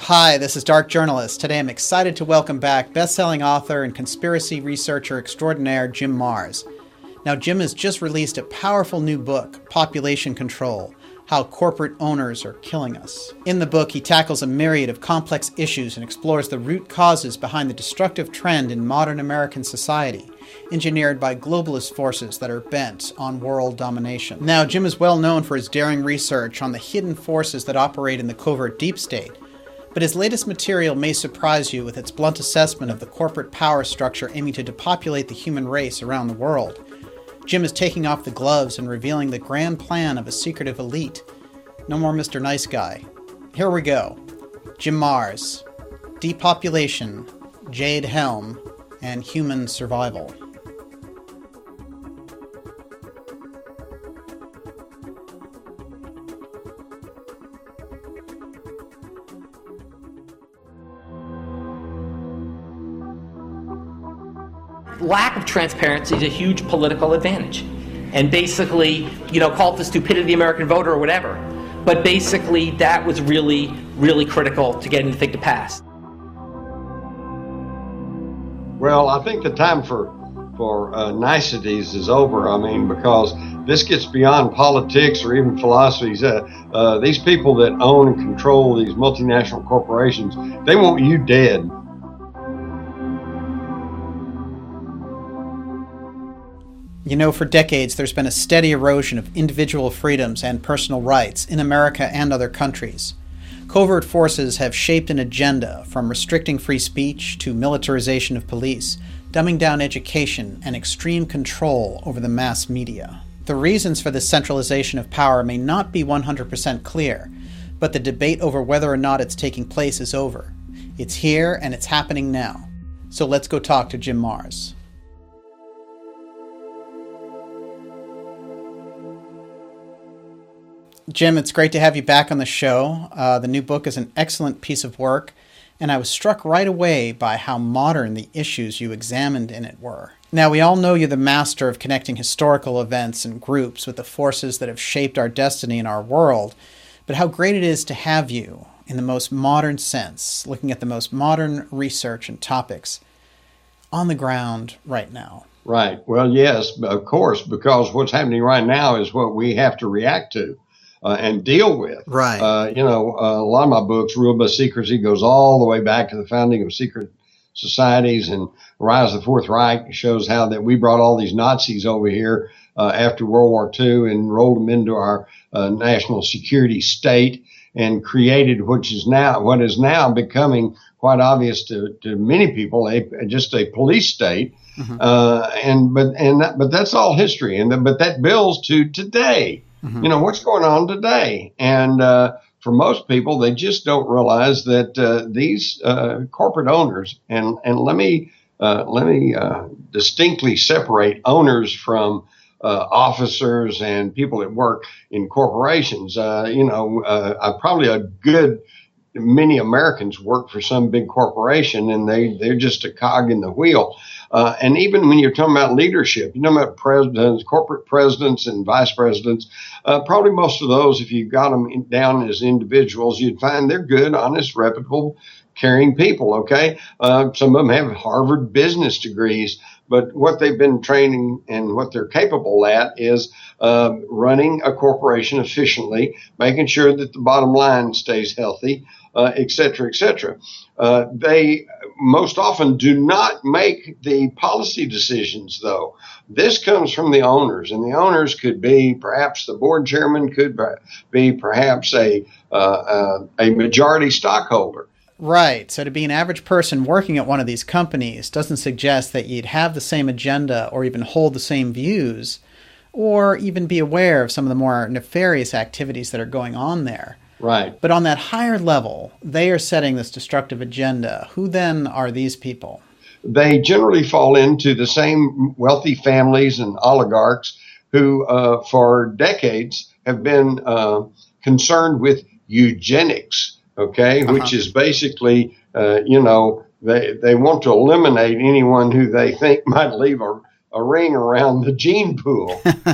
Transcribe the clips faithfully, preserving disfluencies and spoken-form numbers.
Hi, this is Dark Journalist. Today I'm excited to welcome back best-selling author and conspiracy researcher extraordinaire Jim Marrs. Now, Jim has just released a powerful new book, Population Control: How Corporate Owners Are Killing Us. In the book, he tackles a myriad of complex issues and explores the root causes behind the destructive trend in modern American society, engineered by globalist forces that are bent on world domination. Now, Jim is well known for his daring research on the hidden forces that operate in the covert deep state, but his latest material may surprise you with its blunt assessment of the corporate power structure aiming to depopulate the human race around the world. Jim is taking off the gloves and revealing the grand plan of a secretive elite. No more Mister Nice Guy. Here we go. Jim Marrs, Depopulation, Jade Helm, and Human Survival. Lack of transparency is a huge political advantage. And basically, you know, call it the stupidity of the American voter or whatever. But basically, that was really, really critical to getting the thing to pass. Well, I think the time for for uh, niceties is over. I mean, because this gets beyond politics or even philosophies. Uh, uh, these people that own and control these multinational corporations, they want you dead. You know, for decades, there's been a steady erosion of individual freedoms and personal rights in America and other countries. Covert forces have shaped an agenda from restricting free speech to militarization of police, dumbing down education, and extreme control over the mass media. The reasons for this centralization of power may not be one hundred percent clear, but the debate over whether or not it's taking place is over. It's here and it's happening now. So let's go talk to Jim Marrs. Jim, it's great to have you back on the show. Uh, the new book is an excellent piece of work, and I was struck right away by how modern the issues you examined in it were. Now, we all know you're the master of connecting historical events and groups with the forces that have shaped our destiny and our world, but how great it is to have you, in the most modern sense, looking at the most modern research and topics, on the ground right now. Right. Well, yes, of course, because what's happening right now is what we have to react to. Uh, and deal with. Right. Uh, you know, uh, a lot of my books, Ruled by Secrecy, goes all the way back to the founding of secret societies, and Rise of the Fourth Reich shows how that we brought all these Nazis over here uh, after World War Two and rolled them into our uh, national security state and created which is now what is now becoming quite obvious to, to many people, a, just a police state. Mm-hmm. Uh, and but and that, but that's all history, and the, but that builds to today. Mm-hmm. You know, what's going on today? And uh, for most people, they just don't realize that uh, these uh, corporate owners, and, and let me uh, let me uh, distinctly separate owners from uh, officers and people that work in corporations. Uh, you know, uh, probably a good many Americans work for some big corporation, and they, they're just a cog in the wheel. Uh, and even when you're talking about leadership, you know about presidents, corporate presidents and vice presidents, uh, probably most of those, if you got them in, down as individuals, you'd find they're good, honest, reputable, caring people, okay? Uh, some of them have Harvard business degrees, but what they've been training and what they're capable at is uh, running a corporation efficiently, making sure that the bottom line stays healthy, uh, et cetera, et cetera. Uh, they most often do not make the policy decisions, though. This comes from the owners, and the owners could be perhaps the board chairman, could be perhaps a uh, uh, a majority stockholder. Right. So to be an average person working at one of these companies doesn't suggest that you'd have the same agenda or even hold the same views or even be aware of some of the more nefarious activities that are going on there. Right. But on that higher level, they are setting this destructive agenda. Who then are these people? They generally fall into the same wealthy families and oligarchs who, uh, for decades, have been uh, concerned with eugenics, okay, uh-huh. which is basically, uh, you know, they, they want to eliminate anyone who they think might leave a, a ring around the gene pool.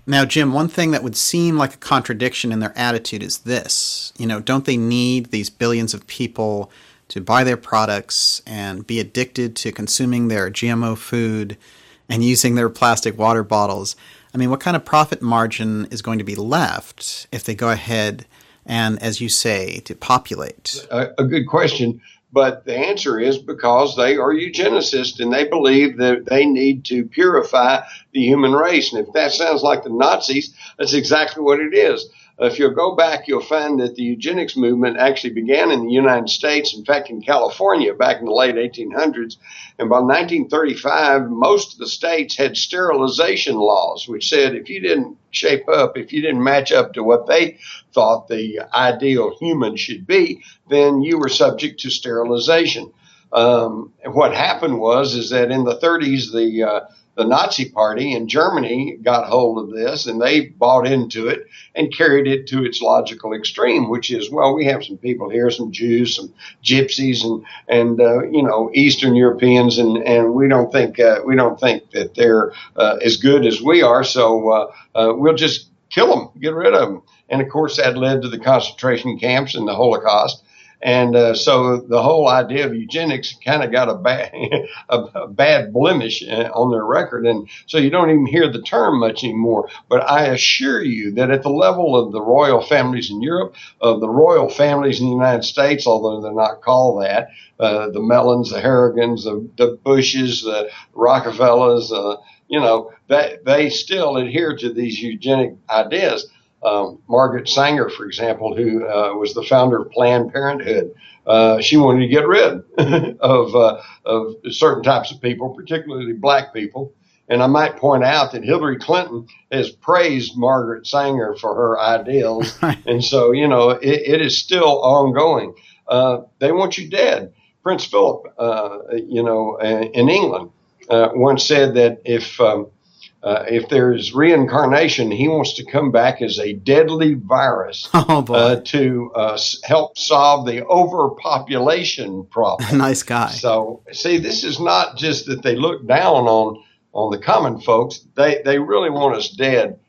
Now, Jim, one thing that would seem like a contradiction in their attitude is this. You know, don't they need these billions of people to buy their products and be addicted to consuming their G M O food and using their plastic water bottles? I mean, what kind of profit margin is going to be left if they go ahead and, as you say, to populate? A, a good question. But the answer is because they are eugenicists and they believe that they need to purify the human race. And if that sounds like the Nazis, that's exactly what it is. If you'll go back, you'll find that the eugenics movement actually began in the United States, in fact, in California back in the late eighteen hundreds. And by nineteen thirty-five, most of the states had sterilization laws, which said if you didn't shape up, if you didn't match up to what they thought the ideal human should be, then you were subject to sterilization. Um, and what happened was is that in the thirties, the uh, the Nazi Party in Germany got hold of this and they bought into it and carried it to its logical extreme, which is, well, we have some people here, some Jews, some gypsies, and and uh, you know, Eastern Europeans, and and we don't think uh, we don't think that they're uh, as good as we are, so uh, uh, we'll just kill them, get rid of them. And of course, that led to the concentration camps and the Holocaust. And uh, so the whole idea of eugenics kind of got a bad, a, a bad blemish on their record. And so you don't even hear the term much anymore. But I assure you that at the level of the royal families in Europe, of the royal families in the United States, although they're not called that, uh, the Mellons, the Harrigans, the, the Bushes, the Rockefellers, uh, you know, that they still adhere to these eugenic ideas. Um, Margaret Sanger, for example, who uh, was the founder of Planned Parenthood, uh, she wanted to get rid of, uh, of certain types of people, particularly black people. And I might point out that Hillary Clinton has praised Margaret Sanger for her ideals. And so, you know, it, it is still ongoing. Uh, they want you dead. Prince Philip, uh, you know, in England, uh, once said that if um, Uh, if there's reincarnation, he wants to come back as a deadly virus oh, boy. Uh, to uh, help solve the overpopulation problem. Nice guy. So, see, this is not just that they look down on on the common folks. They they really want us dead.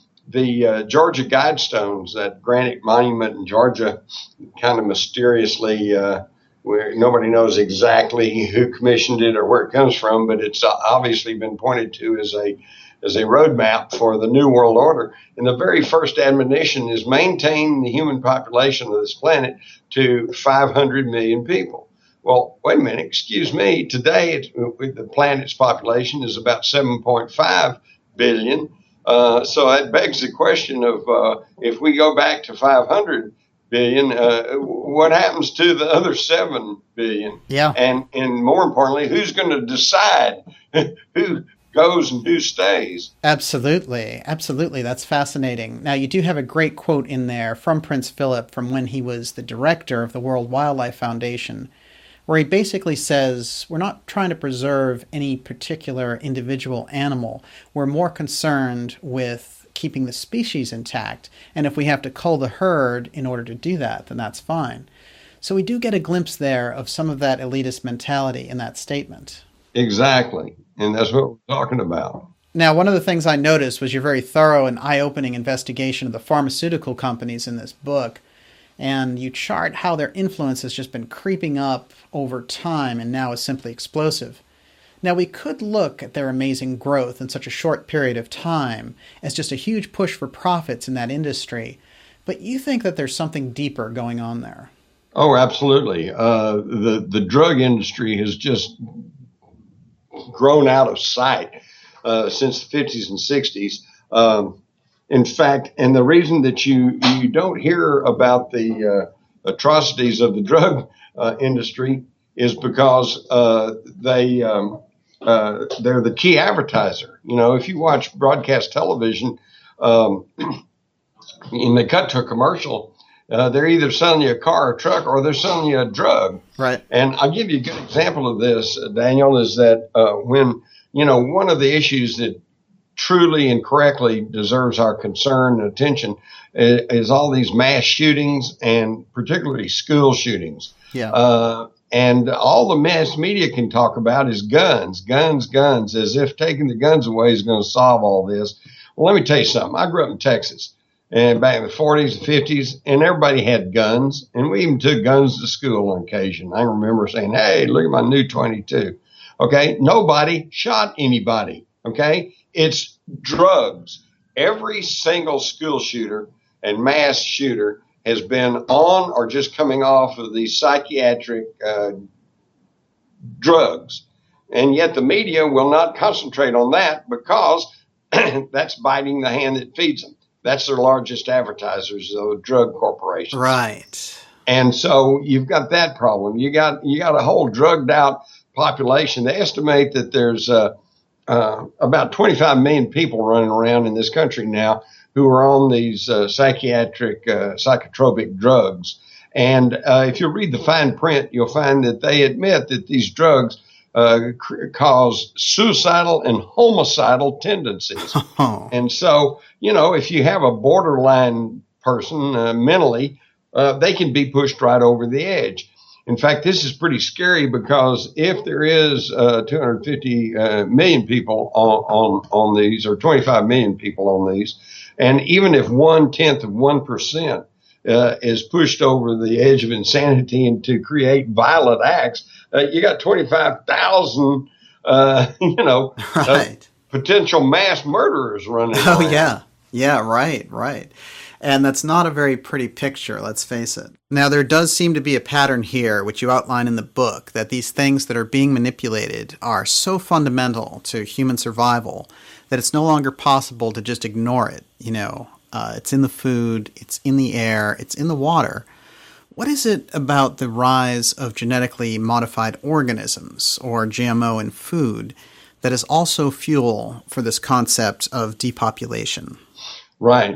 The uh, Georgia Guidestones, that granite monument in Georgia, kind of mysteriously, uh, where nobody knows exactly who commissioned it or where it comes from, but it's obviously been pointed to as a as a roadmap for the New World Order. And the very first admonition is maintain the human population of this planet to five hundred million people. Well, wait a minute, excuse me. Today, it's, the planet's population is about seven point five billion. Uh, so it begs the question of uh, if we go back to five hundred billion, uh, what happens to the other seven billion? Yeah. And, and more importantly, who's going to decide who goes and who stays? Absolutely. Absolutely. That's fascinating. Now, you do have a great quote in there from Prince Philip from when he was the director of the World Wildlife Foundation, where he basically says, we're not trying to preserve any particular individual animal. We're more concerned with keeping the species intact. And if we have to cull the herd in order to do that, then that's fine. So we do get a glimpse there of some of that elitist mentality in that statement. Exactly. And that's what we're talking about. Now, one of the things I noticed was your very thorough and eye-opening investigation of the pharmaceutical companies in this book. And you chart how their influence has just been creeping up over time and now is simply explosive. Now, we could look at their amazing growth in such a short period of time as just a huge push for profits in that industry. But you think that there's something deeper going on there? Oh, absolutely. Uh, the, the drug industry has just grown out of sight uh, since the fifties and sixties. Um, in fact, and the reason that you, you don't hear about the uh, atrocities of the drug uh, industry is because uh, they, um, uh, they're the key advertiser. You know, if you watch broadcast television um, and they cut to a commercial, uh, they're either selling you a car or a truck or they're selling you a drug. Right. And I'll give you a good example of this, uh, Daniel, is that uh, when, you know, one of the issues that truly and correctly deserves our concern and attention is, is all these mass shootings and particularly school shootings. Yeah. Uh, and all the mass media can talk about is guns, guns, guns, as if taking the guns away is going to solve all this. Well, let me tell you something. I grew up in Texas, and back in the forties and fifties, and everybody had guns, and we even took guns to school on occasion. I remember saying, hey, look at my new twenty-two. Okay, nobody shot anybody. Okay, it's drugs. Every single school shooter and mass shooter has been on or just coming off of these psychiatric uh, drugs. And yet the media will not concentrate on that because that's biting the hand that feeds them. That's their largest advertisers, the drug corporations. Right. And so you've got that problem. You got you got a whole drugged out population. They estimate that there's uh, uh, about twenty-five million people running around in this country now who are on these uh, psychiatric, uh, psychotropic drugs. And uh, if you read the fine print, you'll find that they admit that these drugs uh, cr- cause suicidal and homicidal tendencies. Oh. And so, you know, if you have a borderline person uh, mentally, uh, they can be pushed right over the edge. In fact, this is pretty scary because if there is uh, two hundred fifty uh, million people on, on, on these, or twenty-five million people on these, and even if one tenth of one percent uh, is pushed over the edge of insanity and to create violent acts, uh, you got twenty-five thousand, uh, you know, Right. uh, potential mass murderers running Oh, around. yeah. Yeah, right, right. And that's not a very pretty picture, let's face it. Now, there does seem to be a pattern here, which you outline in the book, that these things that are being manipulated are so fundamental to human survival that it's no longer possible to just ignore it. You know, uh, it's in the food, it's in the air, it's in the water. What is it about the rise of genetically modified organisms, or G M O in food, that is also fuel for this concept of depopulation? Right.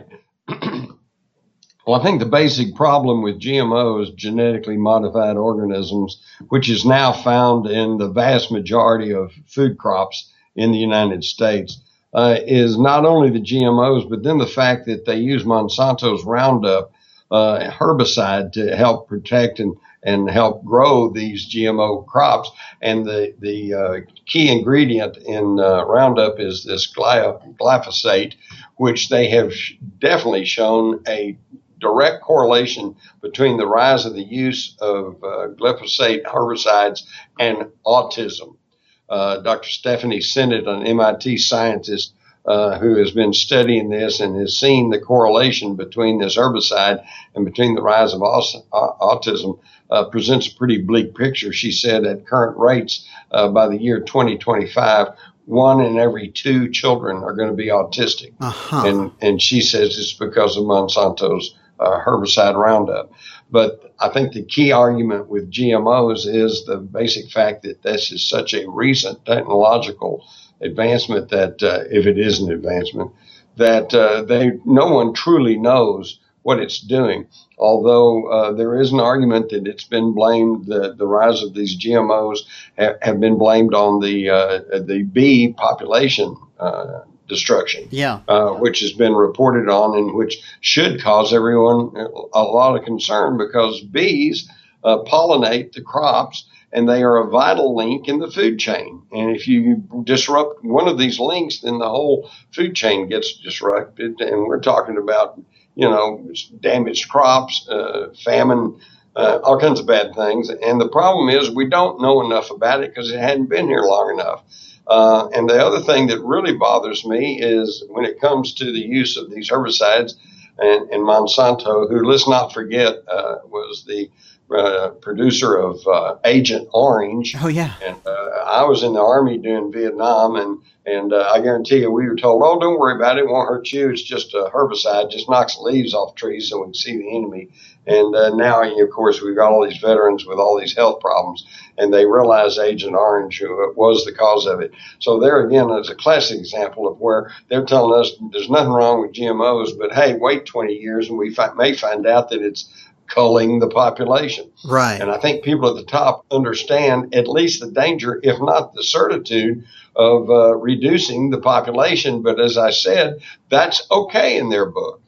Well, I think the basic problem with G M Os, genetically modified organisms, which is now found in the vast majority of food crops in the United States, uh, is not only the G M Os, but then the fact that they use Monsanto's Roundup uh, herbicide to help protect and, and help grow these G M O crops. And the, the uh, key ingredient in uh, Roundup is this gly- glyphosate, which they have sh- definitely shown a direct correlation between the rise of the use of uh, glyphosate herbicides and autism. Uh, Doctor Stephanie Sennett, an M I T scientist uh, who has been studying this and has seen the correlation between this herbicide and between the rise of aus- autism, uh, presents a pretty bleak picture. She said at current rates, uh, by the year twenty twenty-five, one in every two children are going to be autistic. Uh-huh. And, and she says it's because of Monsanto's uh, herbicide Roundup. But I think the key argument with G M Os is the basic fact that this is such a recent technological advancement that, uh, if it is an advancement, that uh, they no one truly knows what it's doing. Although uh, there is an argument that it's been blamed, the, the rise of these G M Os have, have been blamed on the uh, the bee population uh, destruction, Yeah. uh, which has been reported on and which should cause everyone a lot of concern because bees uh, pollinate the crops and they are a vital link in the food chain. And if you disrupt one of these links, then the whole food chain gets disrupted. And we're talking about, you know, damaged crops, uh, famine, uh, all kinds of bad things. And the problem is we don't know enough about it because it hadn't been here long enough. Uh, and the other thing that really bothers me is when it comes to the use of these herbicides and, and Monsanto, who, let's not forget, uh, was the uh, producer of uh, Agent Orange. Oh, yeah. And uh, I was in the Army during Vietnam, and, and uh, I guarantee you we were told, oh, don't worry about it. It won't hurt you. It's just a herbicide. Just knocks the leaves off trees so we can see the enemy. And uh, now, of course, we've got all these veterans with all these health problems, and they realize Agent Orange was the cause of it. So there again is a classic example of where they're telling us there's nothing wrong with G M Os, but hey, wait twenty years and we fi- may find out that it's culling the population. Right. And I think people at the top understand at least the danger, if not the certitude, of uh, reducing the population. But as I said, that's okay in their book.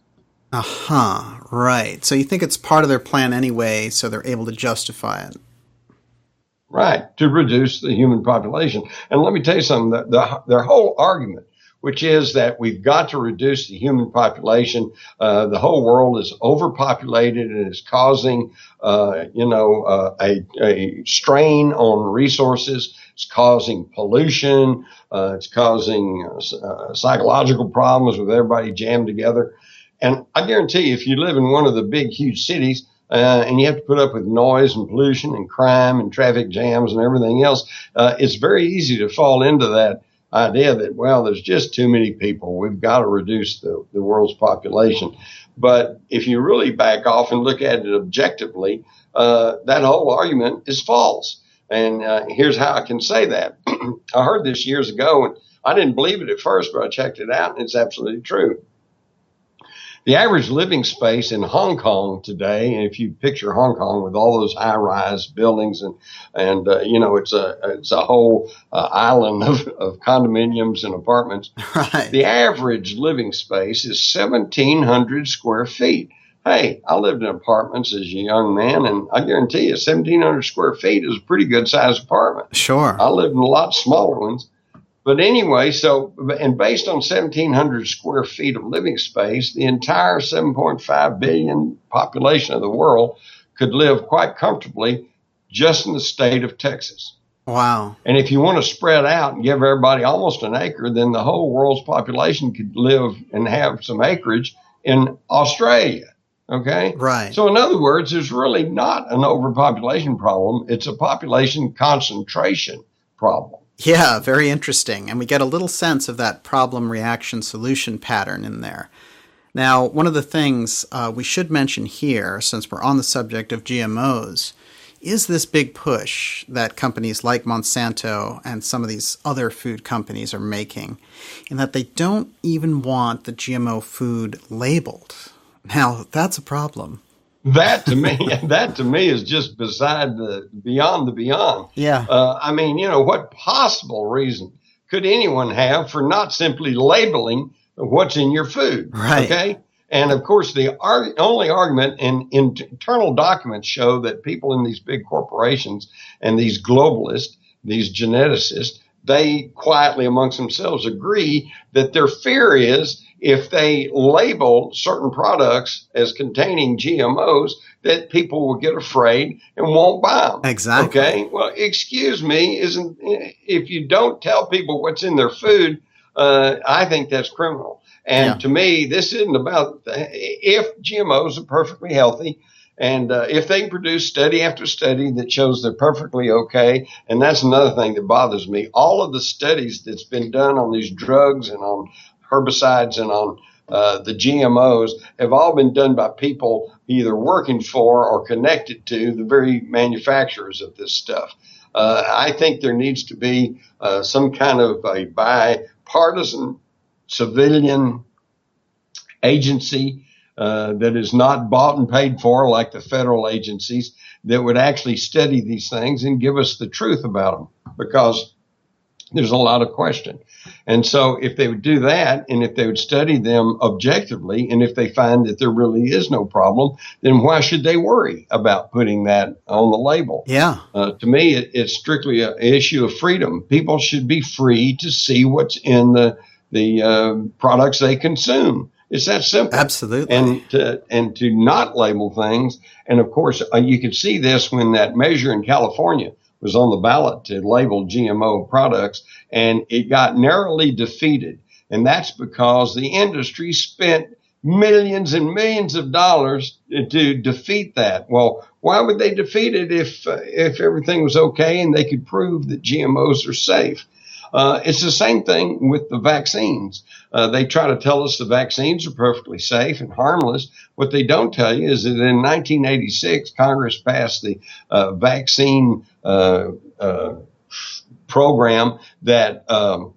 Uh-huh, right. So you think it's part of their plan anyway, so they're able to justify it. Right, to reduce the human population. And let me tell you something, the, the, their whole argument which is that we've got to reduce the human population. Uh, the whole world is overpopulated and is causing, uh, you know, uh, a, a strain on resources. It's causing pollution. Uh, it's causing uh, psychological problems with everybody jammed together. And I guarantee you, if you live in one of the big, huge cities, Uh, and you have to put up with noise and pollution and crime and traffic jams and everything else, uh, it's very easy to fall into that idea that, well, there's just too many people. We've got to reduce the, the world's population. But if you really back off and look at it objectively, uh, that whole argument is false. And uh, here's how I can say that. I heard this years ago, and I didn't believe it at first, but I checked it out, and it's absolutely true. The average living space in Hong Kong today, and if you picture Hong Kong with all those high-rise buildings and, and uh, you know, it's a it's a whole uh, island of, of condominiums and apartments. Right. The average living space is seventeen hundred square feet. Hey, I lived in apartments as a young man, and I guarantee you seventeen hundred square feet is a pretty good-sized apartment. Sure. I lived in a lot smaller ones. But anyway, so, and based on seventeen hundred square feet of living space, the entire seven point five billion population of the world could live quite comfortably just in the state of Texas. Wow. And if you want to spread out and give everybody almost an acre, then the whole world's population could live and have some acreage in Australia. Okay? Right. So in other words, there's really not an overpopulation problem. It's a population concentration problem. Yeah, very interesting. And we get a little sense of that problem reaction solution pattern in there. Now, one of the things uh, we should mention here, since we're on the subject of G M Os, is this big push that companies like Monsanto and some of these other food companies are making, in that they don't even want the G M O food labeled. Now, that's a problem. That to me, that to me is just beside the beyond the beyond. Yeah. Uh, I mean, you know, what possible reason could anyone have for not simply labeling what's in your food? Right. Okay. And of course, the ar- only argument in, in internal documents show that people in these big corporations and these globalists, these geneticists, they quietly amongst themselves agree that their fear is if they label certain products as containing G M Os, that people will get afraid and won't buy them. Exactly. Okay. Well, excuse me, isn't if you don't tell people what's in their food, uh, I think that's criminal. And Yeah. to me, this isn't about if G M Os are perfectly healthy. And uh, if they produce study after study that shows they're perfectly okay, and that's another thing that bothers me, all of the studies that's been done on these drugs and on herbicides and on uh, the G M Os have all been done by people either working for or connected to the very manufacturers of this stuff. Uh, I think there needs to be uh, some kind of a bipartisan civilian agency Uh, that is not bought and paid for like the federal agencies that would actually study these things and give us the truth about them, because there's a lot of question. And so if they would do that, and if they would study them objectively, and if they find that there really is no problem, then why should they worry about putting that on the label? Yeah. Uh, to me, it, it's strictly an issue of freedom. People should be free to see what's in the, the uh, products they consume. It's that simple. Absolutely. And to, and to not label things. And of course, uh, you could see this when that measure in California was on the ballot to label G M O products, and it got narrowly defeated. And that's because the industry spent millions and millions of dollars to defeat that. Well, why would they defeat it if, uh, if everything was okay and they could prove that G M Os are safe? Uh, it's the same thing with the vaccines. Uh, they try to tell us the vaccines are perfectly safe and harmless. What they don't tell you is that in nineteen eighty-six, Congress passed the uh, vaccine uh, uh, program that um,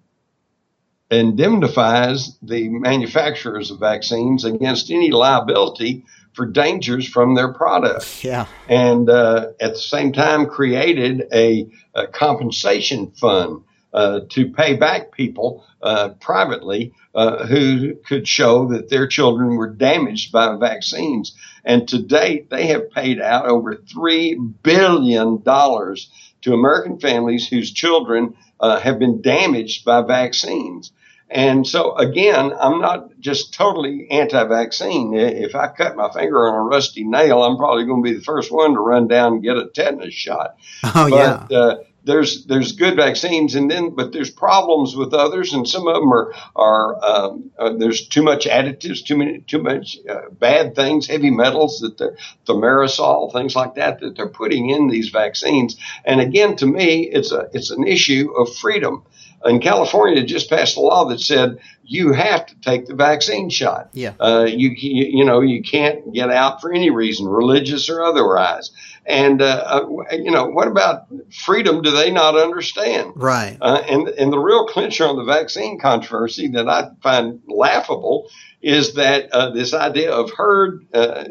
indemnifies the manufacturers of vaccines against any liability for dangers from their product. Yeah. And uh, at the same time created a, a compensation fund Uh, to pay back people uh, privately uh, who could show that their children were damaged by vaccines. And to date, they have paid out over three billion dollars to American families whose children uh, have been damaged by vaccines. And so, again, I'm not just totally anti-vaccine. If I cut my finger on a rusty nail, I'm probably going to be the first one to run down and get a tetanus shot. Oh, but, yeah. Uh, there's there's good vaccines, and then but there's problems with others, and some of them are are um, uh, there's too much additives, too many too much uh, bad things, heavy metals that they're thimerosal, things like that that they're putting in these vaccines. And again, to me, it's a it's an issue of freedom. In California, just passed a law that said you have to take the vaccine shot. Yeah. Uh, you, you you know you can't get out for any reason, religious or otherwise. And uh, uh, you know what about freedom? Do they not understand? Right. Uh, and and the real clincher on the vaccine controversy that I find laughable is that uh, this idea of herd uh,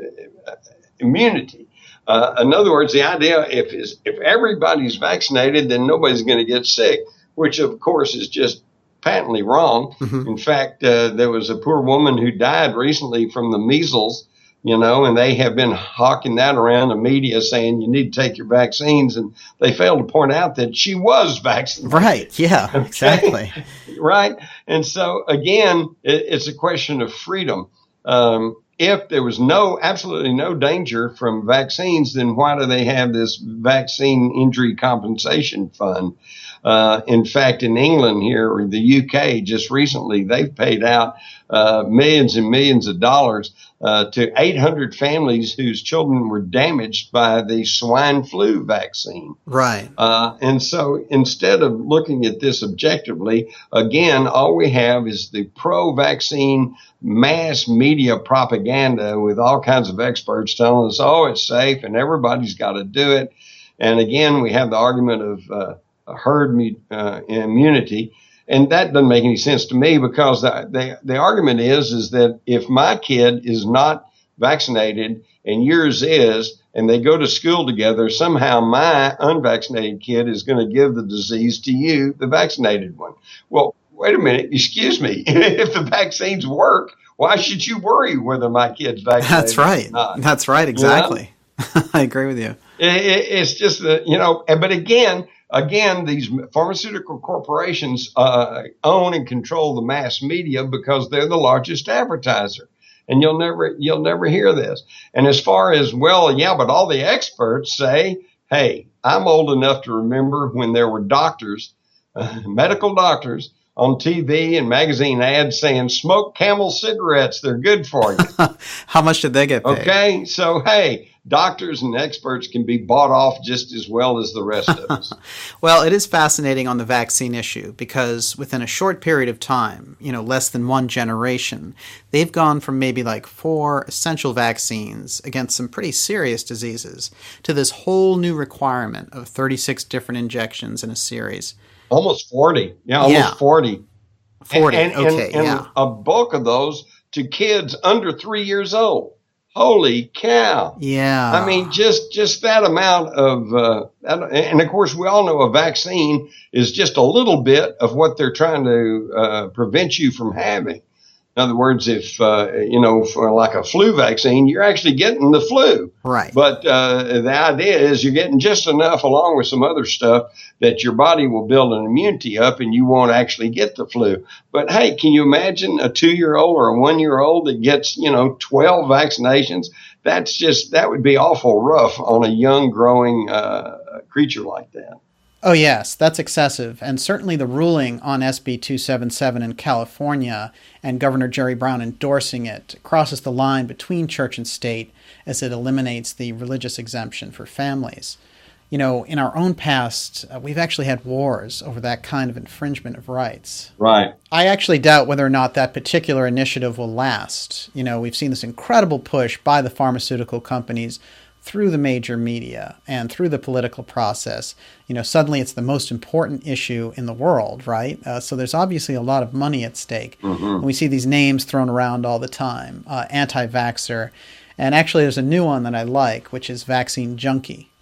immunity. Uh, in other words, the idea if is, if everybody's vaccinated, then nobody's going to get sick, which of course is just patently wrong. Mm-hmm. In fact, uh, there was a poor woman who died recently from the measles, you know, and they have been hawking that around the media saying you need to take your vaccines. And they failed to point out that she was vaccinated. Right. Yeah, okay? Exactly. Right. And so, again, it, it's a question of freedom. Um, if there was no, absolutely no danger from vaccines, then why do they have this vaccine injury compensation fund? Uh, in fact, in England here, or the U K, just recently, they've paid out uh, millions and millions of dollars uh, to eight hundred families whose children were damaged by the swine flu vaccine. Right. Uh, and so instead of looking at this objectively, again, all we have is the pro-vaccine mass media propaganda with all kinds of experts telling us, oh, it's safe and everybody's got to do it. And again, we have the argument of uh, herd uh, immunity. And that doesn't make any sense to me because the, the, the argument is, is that if my kid is not vaccinated and yours is, and they go to school together, somehow my unvaccinated kid is going to give the disease to you, the vaccinated one. Well, wait a minute. Excuse me. If the vaccines work, why should you worry whether my kid's vaccinated? That's right. Or not? That's right. Exactly. You know? I agree with you. It, it, it's just that, you know, but again, Again, these pharmaceutical corporations uh, own and control the mass media because they're the largest advertiser. And you'll never you'll never hear this. And as far as, well, yeah, but all the experts say, hey, I'm old enough to remember when there were doctors, uh, medical doctors, on T V and magazine ads saying, smoke Camel cigarettes, they're good for you. How much did they get paid? Okay, so, hey, doctors and experts can be bought off just as well as the rest of us. Well, it is fascinating on the vaccine issue because within a short period of time, you know, less than one generation, they've gone from maybe like four essential vaccines against some pretty serious diseases to this whole new requirement of thirty-six different injections in a series. Almost forty. Yeah, almost yeah. forty. forty, and, and, okay, and, and yeah. a bulk of those to kids under three years old. Holy cow. Yeah. I mean, just, just that amount of, uh, and of course, we all know a vaccine is just a little bit of what they're trying to uh, prevent you from having. In other words, if, uh, you know, for like a flu vaccine, you're actually getting the flu. Right. But uh, the idea is you're getting just enough along with some other stuff that your body will build an immunity up and you won't actually get the flu. But, hey, can you imagine a two-year-old or a one-year-old that gets, you know, twelve vaccinations? That's just, that would be awful rough on a young, growing uh, creature like that. Oh, yes, that's excessive. And certainly the ruling on S B two seventy-seven in California and Governor Jerry Brown endorsing it crosses the line between church and state as it eliminates the religious exemption for families. You know, in our own past, uh, we've actually had wars over that kind of infringement of rights. Right. I actually doubt whether or not that particular initiative will last. You know, we've seen this incredible push by the pharmaceutical companies through the major media and through the political process. You know, suddenly it's the most important issue in the world, right? Uh, so there's obviously a lot of money at stake. Mm-hmm. And we see these names thrown around all the time, uh, anti-vaxxer. And actually there's a new one that I like, which is vaccine junkie.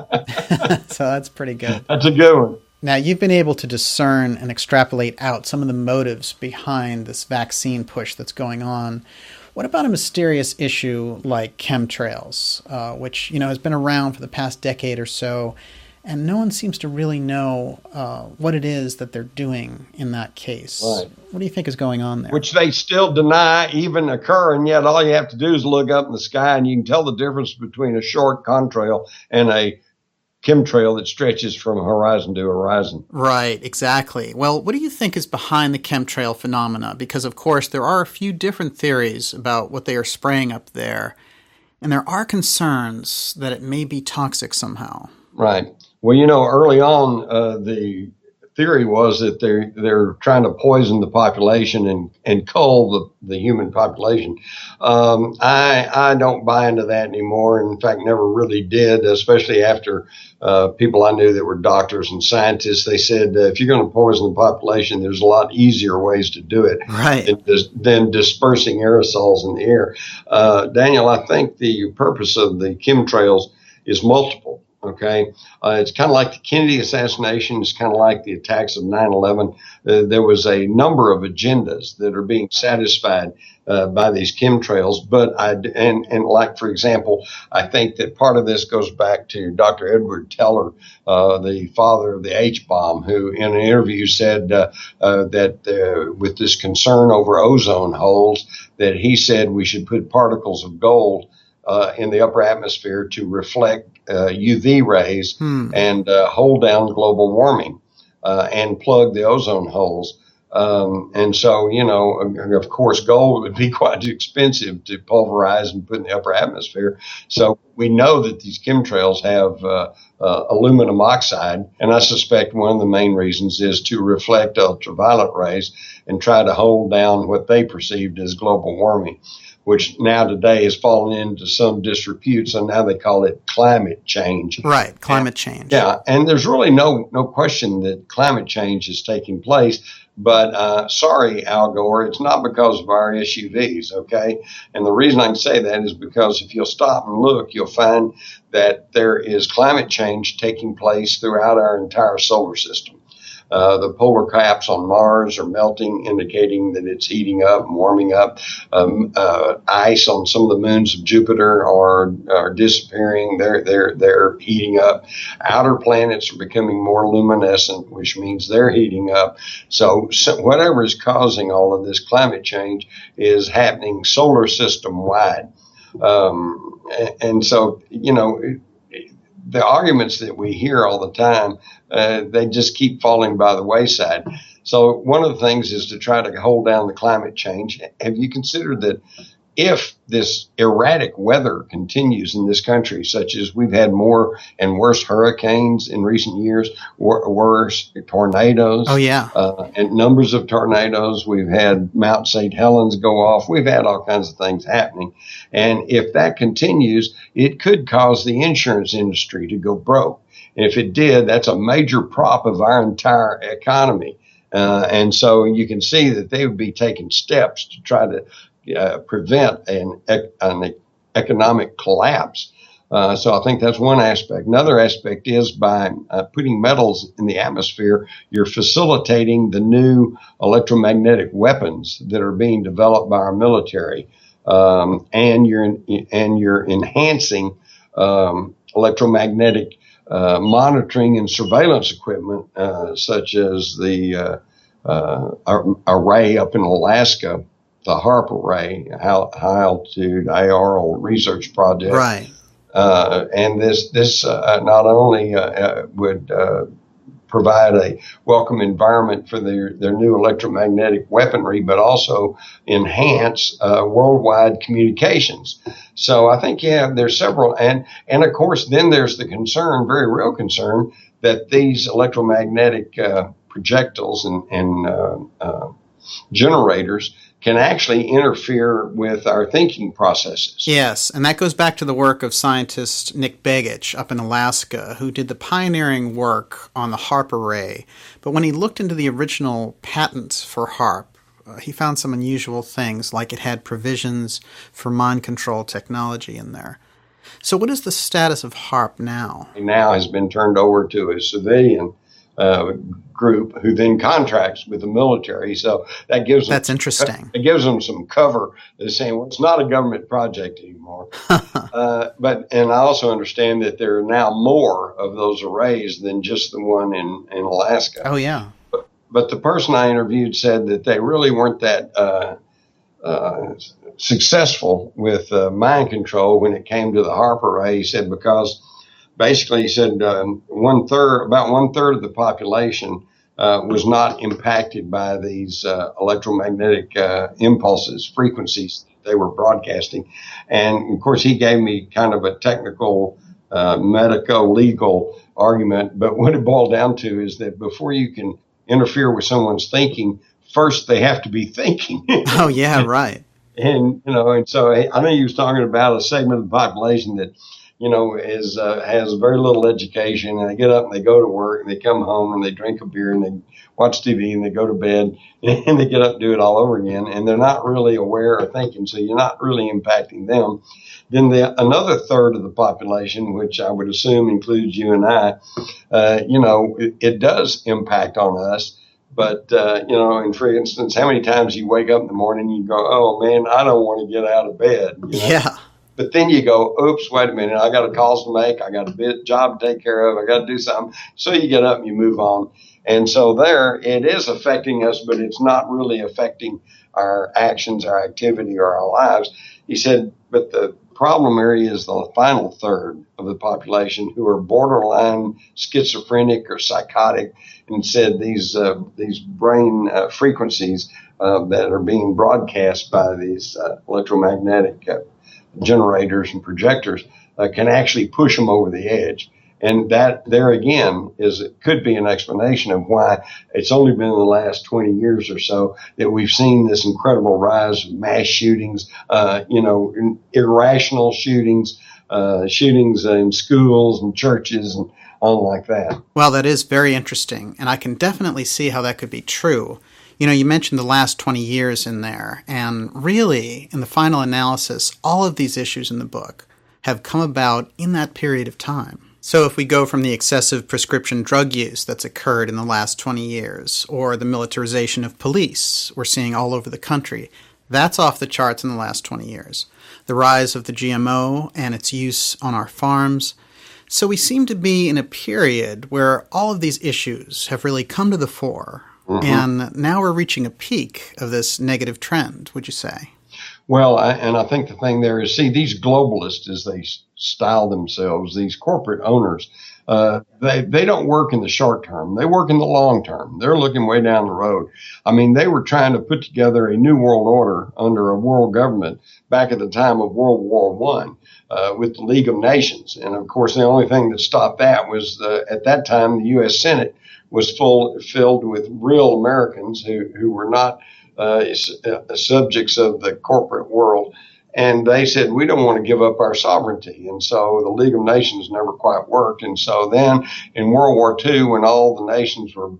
So that's pretty good. That's a good one. Now, you've been able to discern and extrapolate out some of the motives behind this vaccine push that's going on. What about a mysterious issue like chemtrails, uh, which, you know, has been around for the past decade or so, and no one seems to really know uh, what it is that they're doing in that case. Right. What do you think is going on there? Which they still deny even occur, and yet all you have to do is look up in the sky, and you can tell the difference between a short contrail and a chemtrail that stretches from horizon to horizon. Right, exactly. Well, what do you think is behind the chemtrail phenomena? Because, of course, there are a few different theories about what they are spraying up there, and there are concerns that it may be toxic somehow. Right. Well, you know, early on, uh, the theory was that they're they're trying to poison the population and, and cull the, the human population. Um, I I don't buy into that anymore. In fact, never really did, especially after uh, people I knew that were doctors and scientists. They said, uh, if you're going to poison the population, there's a lot easier ways to do it right. than, dis- than dispersing aerosols in the air. Uh, Daniel, I think the purpose of the chemtrails is multiple. Okay, uh, it's kind of like the Kennedy assassination. It's kind of like the attacks of nine eleven. Uh, there was a number of agendas that are being satisfied uh, by these chemtrails. But I and and like for example, I think that part of this goes back to Doctor Edward Teller, uh, the father of the H bomb, who in an interview said uh, uh, that uh, with this concern over ozone holes, that he said we should put particles of gold uh, in the upper atmosphere to reflect Uh, U V rays hmm. and uh, hold down global warming uh, and plug the ozone holes. Um, and so, you know, of course, gold would be quite expensive to pulverize and put in the upper atmosphere. So we know that these chemtrails have uh, uh, aluminum oxide. And I suspect one of the main reasons is to reflect ultraviolet rays and try to hold down what they perceived as global warming, which now today has fallen into some disrepute. So now they call it climate change. Right, climate change. Yeah, and there's really no no question that climate change is taking place. But uh, sorry, Al Gore, it's not because of our S U Vs, okay? And the reason I can say that is because if you'll stop and look, you'll find that there is climate change taking place throughout our entire solar system. Uh, the polar caps on Mars are melting, indicating that it's heating up and warming up. Um, uh, ice on some of the moons of Jupiter are, are disappearing. They're, they're, they're heating up. Outer planets are becoming more luminescent, which means they're heating up. So, so whatever is causing all of this climate change is happening solar system wide. Um, and, and so, you know, it, the arguments that we hear all the time, uh, they just keep falling by the wayside. So one of the things is to try to hold down the climate change. Have you considered that if this erratic weather continues in this country, such as we've had more and worse hurricanes in recent years, wor- worse tornadoes, oh yeah, uh, and numbers of tornadoes, we've had Mount Saint Helens go off, we've had all kinds of things happening. And if that continues, it could cause the insurance industry to go broke. And if it did, that's a major prop of our entire economy. Uh, and so you can see that they would be taking steps to try to Uh, prevent an, an economic collapse. Uh, so I think that's one aspect. Another aspect is by uh, putting metals in the atmosphere, you're facilitating the new electromagnetic weapons that are being developed by our military, um, and you're in, and you're enhancing um, electromagnetic uh, monitoring and surveillance equipment, uh, such as the uh, uh, array up in Alaska, the HAARP array, high altitude aerial research project. Right. Uh, and this this uh, not only uh, uh, would uh, provide a welcome environment for their, their new electromagnetic weaponry, but also enhance uh, worldwide communications. So I think, yeah, there's several. And, and of course, then there's the concern, very real concern, that these electromagnetic uh, projectiles and, and uh, uh, generators can actually interfere with our thinking processes. Yes, and that goes back to the work of scientist Nick Begich up in Alaska, who did the pioneering work on the HAARP array. But when he looked into the original patents for HAARP, uh, he found some unusual things, like it had provisions for mind control technology in there. So what is the status of HAARP now? It now has been turned over to a civilian uh, group who then contracts with the military. So that gives them, that's interesting. It gives them some cover. They're saying, well, it's not a government project anymore. uh, but and I also understand that there are now more of those arrays than just the one in, in Alaska. Oh, yeah. But, but the person I interviewed said that they really weren't that uh, uh, successful with uh, mind control when it came to the HAARP array. He said because basically, he said um, one third, about one third of the population uh, was not impacted by these uh, electromagnetic uh, impulses, frequencies that they were broadcasting. And of course, he gave me kind of a technical, uh, medico legal argument. But what it boiled down to is that before you can interfere with someone's thinking, first they have to be thinking. Oh, yeah, right. And, you know, and so I know he was talking about a segment of the population that, you know, is uh, has very little education, and they get up and they go to work and they come home and they drink a beer and they watch T V and they go to bed and they get up and do it all over again, and they're not really aware or thinking, so you're not really impacting them. Then the, another third of the population, which I would assume includes you and I, uh, you know, it, it does impact on us. But, uh, you know, and for instance, how many times you wake up in the morning and you go, oh, man, I don't want to get out of bed. You know? Yeah. But then you go, oops, wait a minute, I got a calls to make, I got a bit job to take care of, I got to do something. So you get up and you move on. And so there, it is affecting us, but it's not really affecting our actions, our activity, or our lives. He said, but the problem area is the final third of the population who are borderline schizophrenic or psychotic, and said these uh, these brain uh, frequencies uh, that are being broadcast by these uh, electromagnetic uh, generators and projectors uh, can actually push them over the edge. And that there again is, it could be an explanation of why it's only been in the last twenty years or so that we've seen this incredible rise of mass shootings, uh, you know, irrational shootings, uh, shootings in schools and churches and all like that. Well, that is very interesting. And I can definitely see how that could be true. You know, you mentioned the last twenty years in there, and really, in the final analysis, all of these issues in the book have come about in that period of time. So if we go from the excessive prescription drug use that's occurred in the last twenty years, or the militarization of police we're seeing all over the country, that's off the charts in the last twenty years. The rise of the G M O and its use on our farms. So we seem to be in a period where all of these issues have really come to the fore. Mm-hmm. And now we're reaching a peak of this negative trend, would you say? Well, I, and I think the thing there is, see, these globalists, as they style themselves, these corporate owners, uh, they, they don't work in the short term. They work in the long term. They're looking way down the road. I mean, they were trying to put together a new world order under a world government back at the time of World War One uh, with the League of Nations. And, of course, the only thing that stopped that was, the, at that time, the U S Senate was full filled with real Americans who, who were not uh, subjects of the corporate world. And they said, we don't want to give up our sovereignty. And so the League of Nations never quite worked. And so then in World War Two, when all the nations were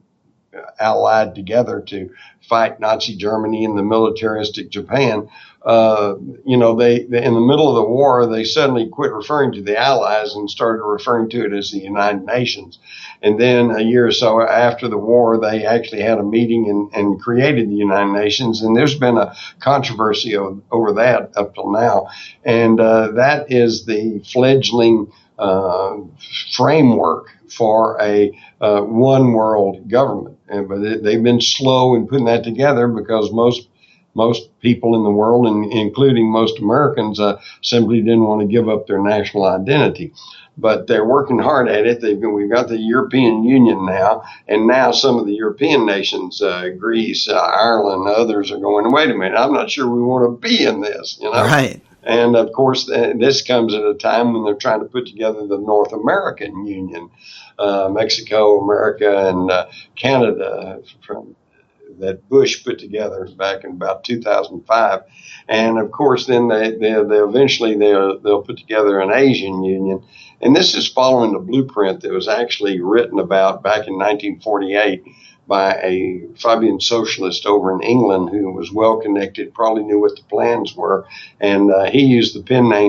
allied together to fight Nazi Germany and the militaristic Japan, uh, you know, they, they in the middle of the war, they suddenly quit referring to the Allies and started referring to it as the United Nations. And then a year or so after the war, they actually had a meeting and, and created the United Nations. And there's been a controversy o- over that up till now. And uh, that is the fledgling uh, framework for a uh, one world government. And, but it, they've been slow in putting that together because most most people in the world, and including most Americans, uh, simply didn't want to give up their national identity. But they're working hard at it. They've, we've got the European Union now, and now some of the European nations, uh, Greece, uh, Ireland, others are going, wait a minute, I'm not sure we want to be in this, you know? Right. And, of course, th- this comes at a time when they're trying to put together the North American Union, uh, Mexico, America, and uh, Canada from that Bush put together back in about two thousand five. And, of course, then they, they, they eventually they'll, they'll put together an Asian Union. And this is following the blueprint that was actually written about back in nineteen forty-eight by a Fabian socialist over in England who was well connected, probably knew what the plans were. And uh, he used the pen name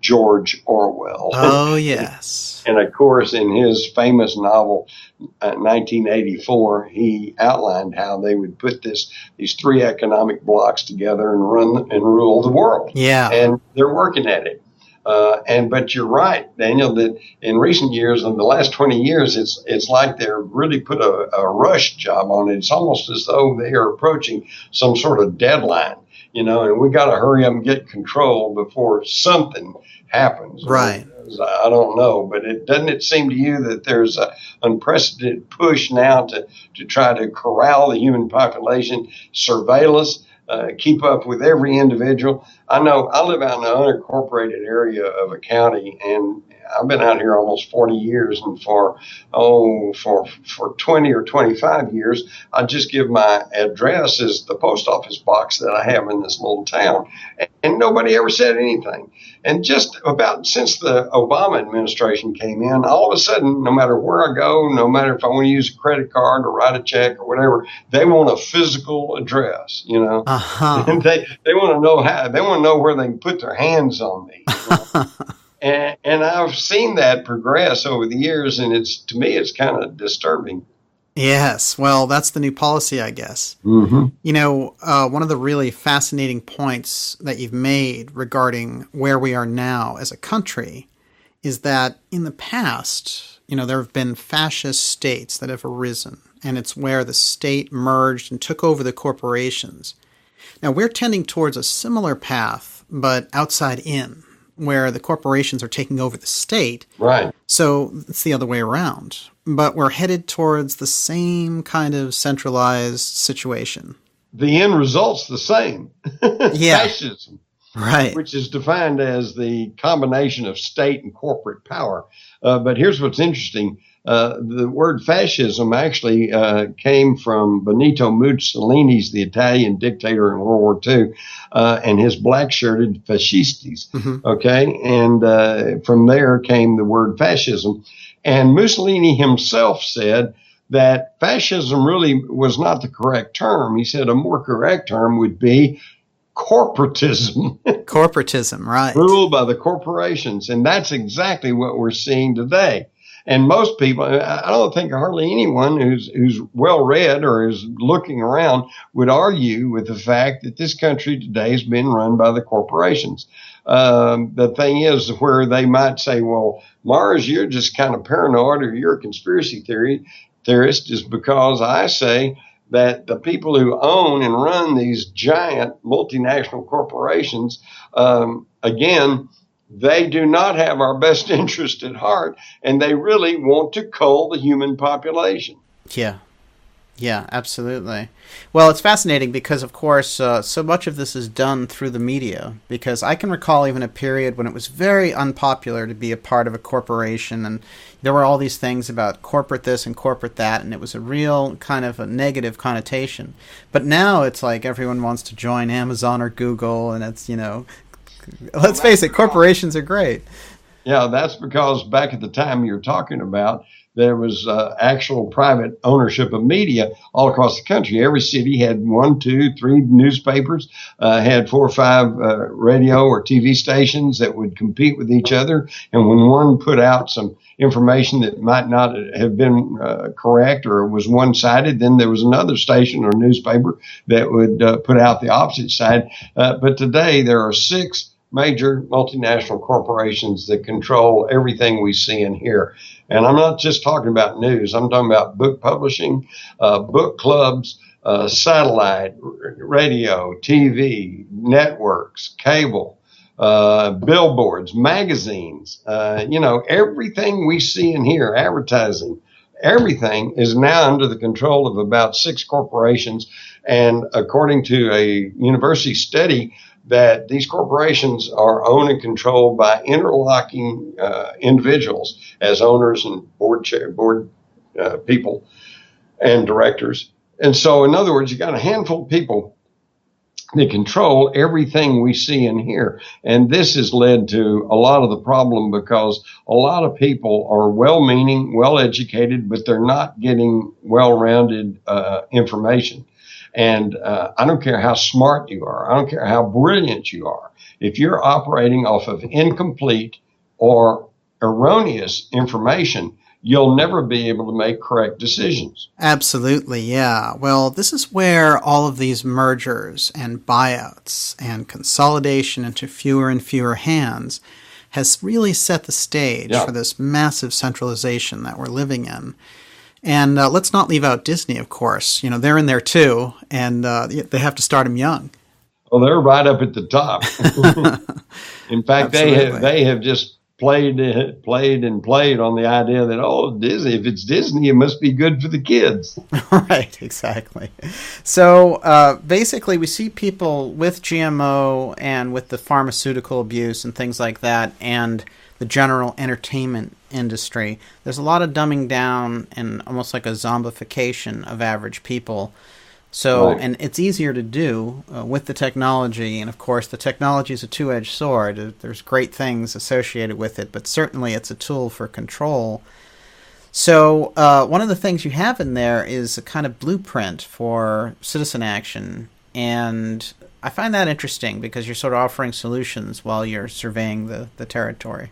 George Orwell. Oh, yes. And of course, in his famous novel, uh, nineteen eighty-four, he outlined how they would put this these three economic blocks together and run and rule the world. Yeah. And they're working at it. Uh, and but you're right, Daniel, that in recent years, in the last twenty years, it's it's like they're really put a, a rush job on it. It's almost as though they are approaching some sort of deadline, you know, and we got to hurry up and get control before something happens. Right. I don't know, but it doesn't it seem to you that there's an unprecedented push now to, to try to corral the human population, surveillance, uh, keep up with every individual? I know I live out in an unincorporated area of a county, and I've been out here almost forty years, and for, oh, for, for twenty or twenty-five years, I just give my address as the post office box that I have in this little town, and, and nobody ever said anything. And just about since the Obama administration came in, all of a sudden, no matter where I go, no matter if I want to use a credit card or write a check or whatever, they want a physical address, you know. Uh-huh. And they, they want to know how, they want to know where they can put their hands on me. You know? and, and I've seen that progress over the years, and it's, to me, it's kind of disturbing. Yes. Well, that's the new policy, I guess. Mm-hmm. You know, uh, one of the really fascinating points that you've made regarding where we are now as a country is that in the past, you know, there have been fascist states that have arisen, and it's where the state merged and took over the corporations. Now, we're tending towards a similar path, but outside in, where the corporations are taking over the state. Right. So it's the other way around. But we're headed towards the same kind of centralized situation. The end result's the same. Yeah. Fascism. Right. Which is defined as the combination of state and corporate power. Uh, but here's what's interesting. Uh, the word fascism actually uh, came from Benito Mussolini's, the Italian dictator in World War Two, uh, and his black-shirted fascistes. Mm-hmm. Okay, and uh, from there came the word fascism. And Mussolini himself said that fascism really was not the correct term. He said a more correct term would be corporatism. Corporatism, right. Ruled by the corporations. And that's exactly what we're seeing today. And most people, I don't think hardly anyone who's who's well read or is looking around would argue with the fact that this country today has been run by the corporations. Um, the thing is where they might say, well, Mars, you're just kind of paranoid or you're a conspiracy theory theorist, is because I say that the people who own and run these giant multinational corporations, um, again, they do not have our best interest at heart, and they really want to cull the human population. Yeah. Yeah, absolutely. Well, it's fascinating because, of course, uh, so much of this is done through the media, because I can recall even a period when it was very unpopular to be a part of a corporation, and there were all these things about corporate this and corporate that, and it was a real kind of a negative connotation. But now it's like everyone wants to join Amazon or Google, and it's, you know, let's face it, corporations are great. Yeah, that's because back at the time you're talking about, there was uh, actual private ownership of media all across the country. Every city had one, two, three newspapers, uh, had four or five uh, radio or T V stations that would compete with each other. And when one put out some information that might not have been uh, correct or was one-sided, then there was another station or newspaper that would uh, put out the opposite side. Uh, but today there are six major multinational corporations that control everything we see and hear. And I'm not just talking about news. I'm talking about book publishing, uh, book clubs, uh, satellite, r- radio, T V, networks, cable, uh, billboards, magazines, uh, you know, everything we see and hear, advertising, everything is now under the control of about six corporations. And according to a university study, that these corporations are owned and controlled by interlocking uh, individuals as owners and board chair, board uh, people and directors. And so, in other words, you got a handful of people that control everything we see and hear. And this has led to a lot of the problem because a lot of people are well-meaning, well-educated, but they're not getting well-rounded uh, information. And uh, I don't care how smart you are. I don't care how brilliant you are. If you're operating off of incomplete or erroneous information, you'll never be able to make correct decisions. Absolutely, yeah. Well, this is where all of these mergers and buyouts and consolidation into fewer and fewer hands has really set the stage yeah. for this massive centralization that we're living in. And uh, let's not leave out Disney, of course. You know, they're in there too, and uh, they have to start them young. Well, they're right up at the top. In fact, they have, they have just played played and played on the idea that, oh, Disney, if it's Disney, it must be good for the kids. Right, exactly. So uh, basically, we see people with G M O and with the pharmaceutical abuse and things like that, and the general entertainment industry. There's a lot of dumbing down and almost like a zombification of average people. So, right. And it's easier to do uh, with the technology. And of course, the technology is a two-edged sword. There's great things associated with it, but certainly it's a tool for control. So uh, one of the things you have in there is a kind of blueprint for citizen action. And I find that interesting because you're sort of offering solutions while you're surveying the, the territory.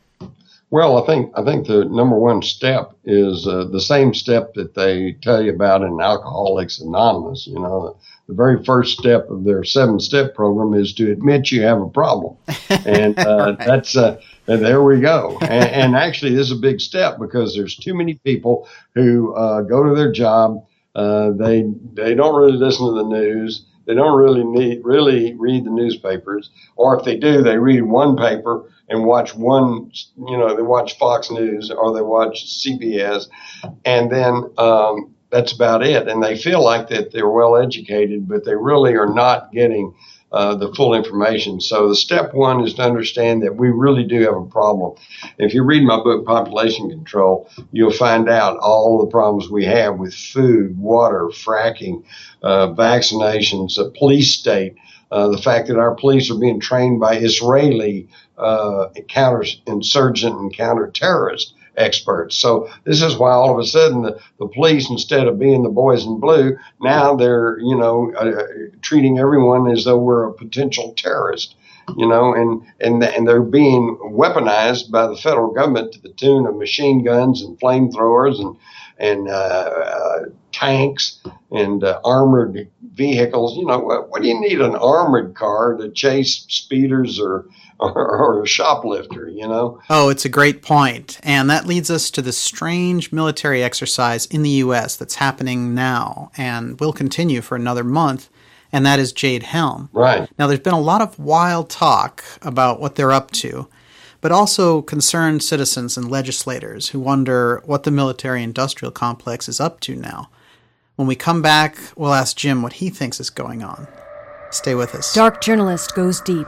Well, I think I think the number one step is uh, the same step that they tell you about in Alcoholics Anonymous. You know, the very first step of their seven-step program is to admit you have a problem, and uh, right. that's uh, and there we go. And, and actually, this is a big step because there's too many people who uh, go to their job. Uh, they they don't really listen to the news. They don't really need really read the newspapers, or if they do, they read one paper and watch one, you know, they watch Fox News or they watch C B S, and then um, that's about it. And they feel like that they're well educated, but they really are not getting uh, the full information. So the step one is to understand that we really do have a problem. If you read my book, Population Control, you'll find out all the problems we have with food, water, fracking, uh, vaccinations, a police state, uh, the fact that our police are being trained by Israeli uh, counterinsurgent and counter-terrorist experts. So this is why all of a sudden the, the police, instead of being the boys in blue, now they're, you know, uh, treating everyone as though we're a potential terrorist, you know, and, and, and they're being weaponized by the federal government to the tune of machine guns and flamethrowers and, and uh, uh, tanks and uh, armored vehicles. You know, what, what do you need an armored car to chase speeders or Or, or a shoplifter, you know? Oh, it's a great point. And that leads us to the strange military exercise in the U S that's happening now and will continue for another month, and that is Jade Helm. Right. Now, there's been a lot of wild talk about what they're up to, but also concerned citizens and legislators who wonder what the military-industrial complex is up to now. When we come back, we'll ask Jim what he thinks is going on. Stay with us. Dark Journalist goes deep.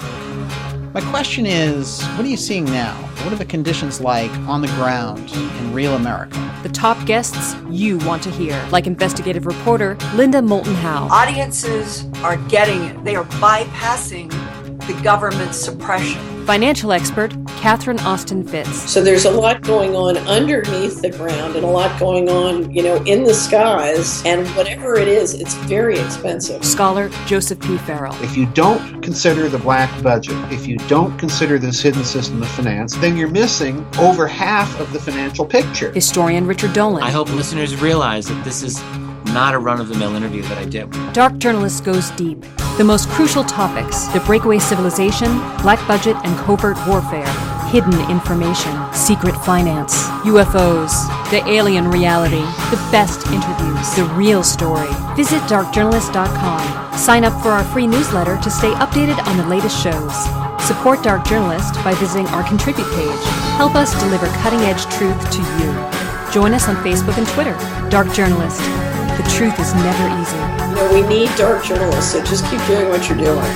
My question is, what are you seeing now? What are the conditions like on the ground in real America? The top guests you want to hear, like investigative reporter Linda Moulton Howe. Audiences are getting it. They are bypassing the government's suppression. Financial expert Catherine Austin Fitz. So there's a lot going on underneath the ground and a lot going on, you know, in the skies. And whatever it is, it's very expensive. Scholar Joseph P. Farrell. If you don't consider the black budget, if you don't consider this hidden system of finance, then you're missing over half of the financial picture. Historian Richard Dolan. I hope listeners realize that this is not a run-of-the-mill interview that I did. Dark Journalist goes deep. The most crucial topics: the breakaway civilization, black budget and covert warfare, hidden information, secret finance, U F Os, the alien reality, the best interviews, the real story. Visit dark journalist dot com. Sign up for our free newsletter to stay updated on the latest shows. Support Dark Journalist by visiting our Contribute page. Help us deliver cutting-edge truth to you. Join us on Facebook and Twitter. Dark Journalist. The truth is never easy. You know, we need dark journalists, so just keep doing what you're doing.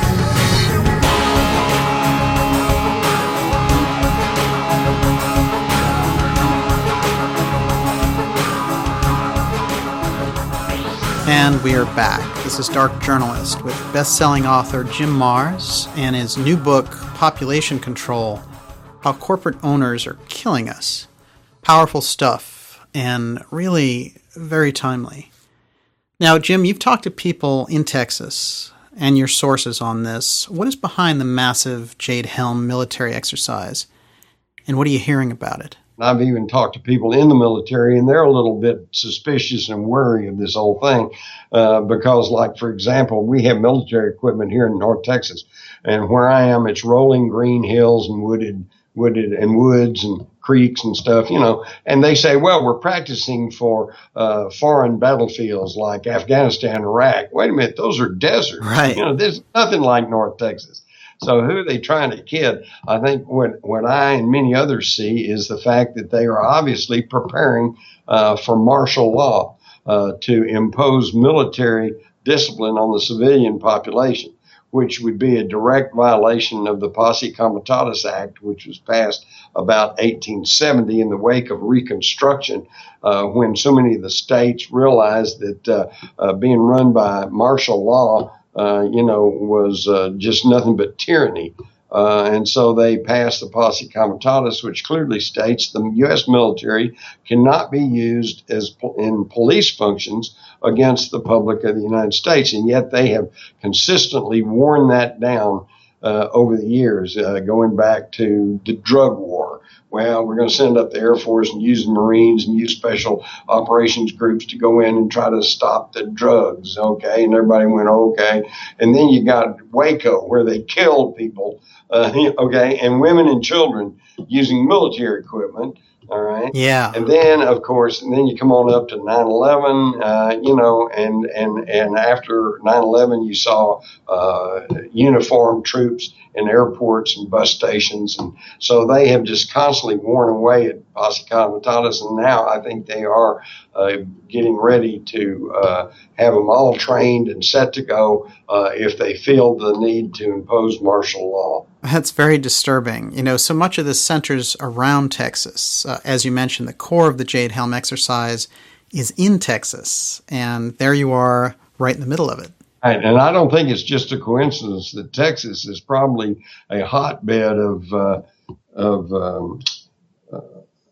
And we are back. This is Dark Journalist with best-selling author Jim Marrs and his new book, Population Control, How Corporate Owners Are Killing Us. Powerful stuff and really very timely. Now, Jim, you've talked to people in Texas and your sources on this. What is behind the massive Jade Helm military exercise, and what are you hearing about it? I've even talked to people in the military, and they're a little bit suspicious and wary of this whole thing uh, because, like, for example, we have military equipment here in North Texas, and where I am, it's rolling green hills and wooded, wooded and woods and creeks and stuff, you know, and they say, well, we're practicing for uh, foreign battlefields like Afghanistan, Iraq. Wait a minute, those are deserts. Right. You know, there's nothing like North Texas. So who are they trying to kid? I think what, what I and many others see is the fact that they are obviously preparing uh, for martial law uh, to impose military discipline on the civilian population, which would be a direct violation of the Posse Comitatus Act, which was passed about eighteen seventy in the wake of Reconstruction, uh, when so many of the states realized that uh, uh, being run by martial law Uh, you know, was uh, just nothing but tyranny. Uh, and so they passed the Posse Comitatus, which clearly states the U S military cannot be used as po- in police functions against the public of the United States. And yet they have consistently worn that down uh, over the years, uh, going back to the drug war. Well, we're going to send up the Air Force and use the Marines and use special operations groups to go in and try to stop the drugs, okay? And everybody went, okay. And then you got Waco, where they killed people, uh, okay, and women and children using military equipment, all right? Yeah. And then, of course, and then you come on up to nine eleven, uh, you know, and, and, and after nine eleven, you saw uh, uniformed troops in airports and bus stations. And so they have just constantly worn away at Posse Comitatus. And now I think they are uh, getting ready to uh, have them all trained and set to go uh, if they feel the need to impose martial law. That's very disturbing. You know, so much of this centers around Texas. Uh, as you mentioned, the core of the Jade Helm exercise is in Texas. And there you are right in the middle of it. Right. And I don't think it's just a coincidence that Texas is probably a hotbed of uh, of um, uh,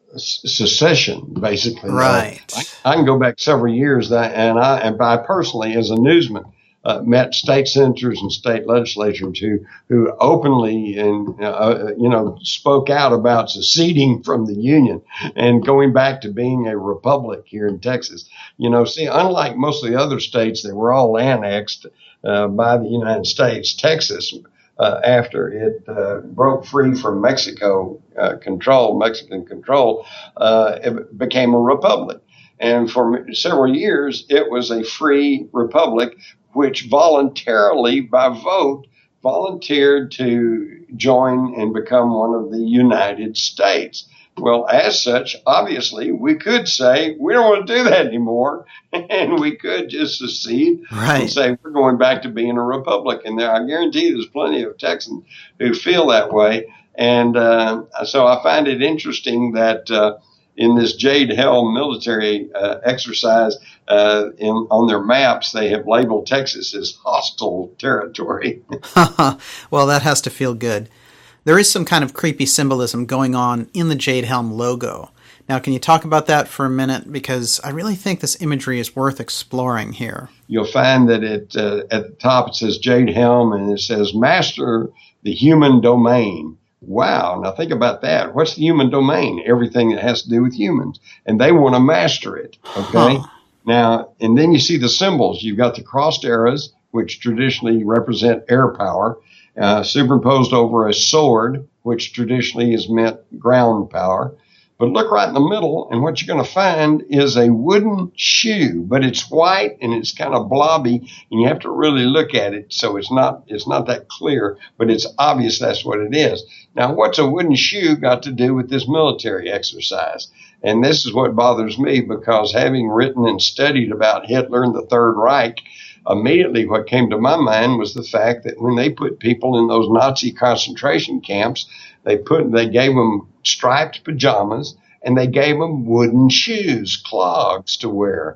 secession, basically. Right. Uh, I, I can go back several years, that, and I and I personally, as a newsman, uh, met state senators and state legislators who who openly and uh, you know spoke out about seceding from the Union and going back to being a republic here in Texas. You know, see, unlike most of the other states that were all annexed uh, by the United States, Texas, uh, after it uh, broke free from Mexico uh, control, Mexican control, uh, it became a republic. And for several years, it was a free republic, which voluntarily, by vote, volunteered to join and become one of the United States. Well, as such, obviously, we could say we don't want to do that anymore, and we could just secede right. and say we're going back to being a republic. And there, I guarantee there's plenty of Texans who feel that way. And uh, so I find it interesting that uh, in this Jade Helm military uh, exercise, uh, in, on their maps, they have labeled Texas as hostile territory. Well, that has to feel good. There is some kind of creepy symbolism going on in the Jade Helm logo. Now, can you talk about that for a minute? Because I really think this imagery is worth exploring here. You'll find that it uh, at the top it says Jade Helm, and it says master the human domain. Wow. Now think about that. What's the human domain? Everything that has to do with humans. And they want to master it. Okay. Huh. Now, and then you see the symbols. You've got the crossed arrows, which traditionally represent air power. Uh, superimposed over a sword, which traditionally has meant ground power. But look right in the middle, and what you're going to find is a wooden shoe, but it's white and it's kind of blobby, and you have to really look at it, so it's not it's not that clear, but it's obvious that's what it is. Now, what's a wooden shoe got to do with this military exercise? And this is what bothers me, because having written and studied about Hitler and the Third Reich, immediately what came to my mind was the fact that when they put people in those Nazi concentration camps, they put they gave them striped pajamas and they gave them wooden shoes, clogs to wear.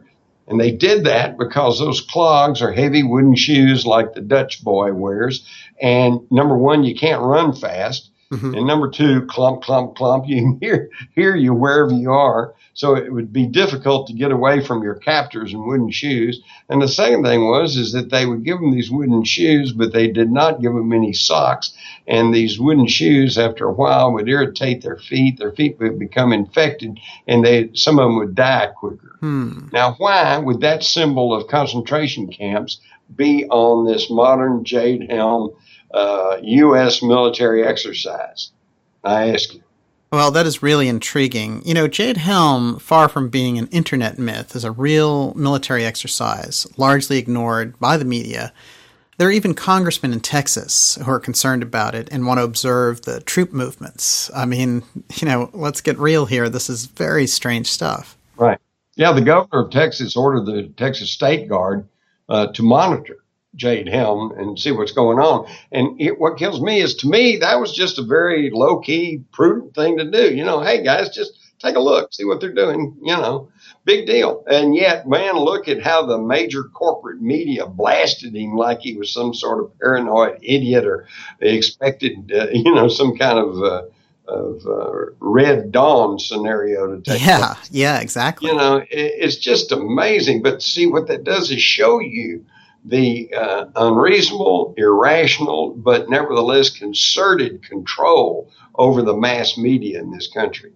And they did that because those clogs are heavy wooden shoes like the Dutch boy wears. And number one, you can't run fast. Mm-hmm. And number two, clump, clump, clump. You can hear, hear you wherever you are. So it would be difficult to get away from your captors in wooden shoes. And the second thing was, is that they would give them these wooden shoes, but they did not give them any socks. And these wooden shoes, after a while, would irritate their feet. Their feet would become infected, and they some of them would die quicker. Hmm. Now, why would that symbol of concentration camps be on this modern Jade Helm uh, U S military exercise? I ask you. Well, that is really intriguing. You know, Jade Helm, far from being an internet myth, is a real military exercise, largely ignored by the media. There are even congressmen in Texas who are concerned about it and want to observe the troop movements. I mean, you know, let's get real here. This is very strange stuff. Right. Yeah, the governor of Texas ordered the Texas State Guard uh, to monitor Jade Helm and see what's going on. And it, what kills me is, to me, that was just a very low-key, prudent thing to do. You know, hey, guys, just take a look, see what they're doing, you know, big deal. And yet, man, look at how the major corporate media blasted him like he was some sort of paranoid idiot, or they expected, uh, you know, some kind of uh, of uh, Red Dawn scenario to take Yeah, place. yeah, exactly. You know, it, it's just amazing. But see, what that does is show you the uh, unreasonable, irrational, but nevertheless concerted control over the mass media in this country.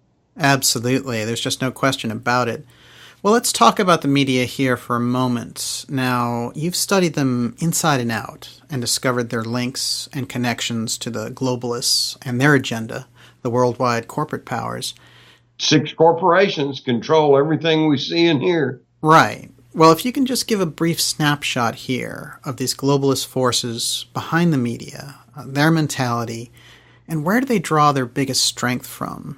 Absolutely. There's just no question about it. Well, let's talk about the media here for a moment. Now, you've studied them inside and out and discovered their links and connections to the globalists and their agenda, the worldwide corporate powers. Six corporations control everything we see and hear. Right. Well, if you can just give a brief snapshot here of these globalist forces behind the media, uh, their mentality, and where do they draw their biggest strength from?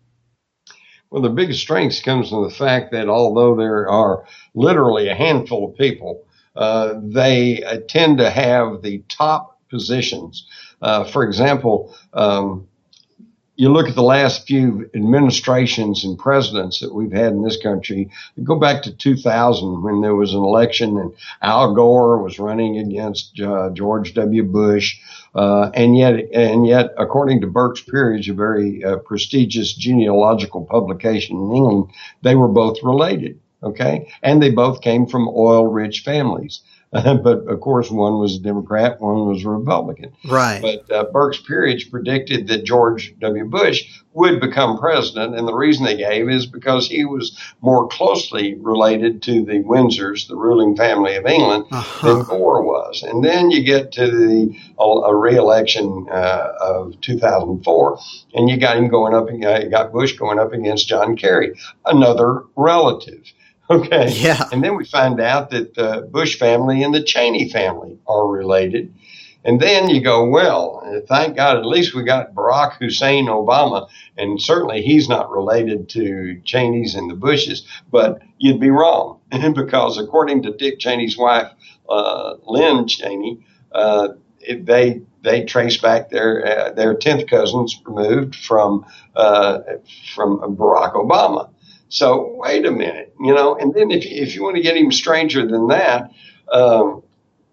Well, the biggest strength comes from the fact that although there are literally a handful of people, uh, they uh, tend to have the top positions. Uh, for example, um, you look at the last few administrations and presidents that we've had in this country. Go back to two thousand when there was an election and Al Gore was running against uh, George W. Bush. Uh, and yet, and yet, according to Burke's Peerage, a very uh, prestigious genealogical publication in England, they were both related. Okay. And they both came from oil-rich families. Uh, but of course, one was a Democrat, one was a Republican. Right. But uh, Burke's Peerage predicted that George W. Bush would become president. And the reason they gave is because he was more closely related to the Windsors, the ruling family of England, uh-huh. than Gore was. And then you get to the a re-election uh, of two thousand four, and you got him going up, uh, you got Bush going up against John Kerry, another relative. Okay. Yeah. And then we find out that the Bush family and the Cheney family are related. And then you go, well, thank God, at least we got Barack Hussein Obama. And certainly he's not related to Cheney's and the Bushes, but you'd be wrong because according to Dick Cheney's wife, uh, Lynn Cheney, uh, it, they they trace back their uh, their tenth cousins removed from uh, from Barack Obama. So wait a minute, you know, and then if, if you want to get even stranger than that, um,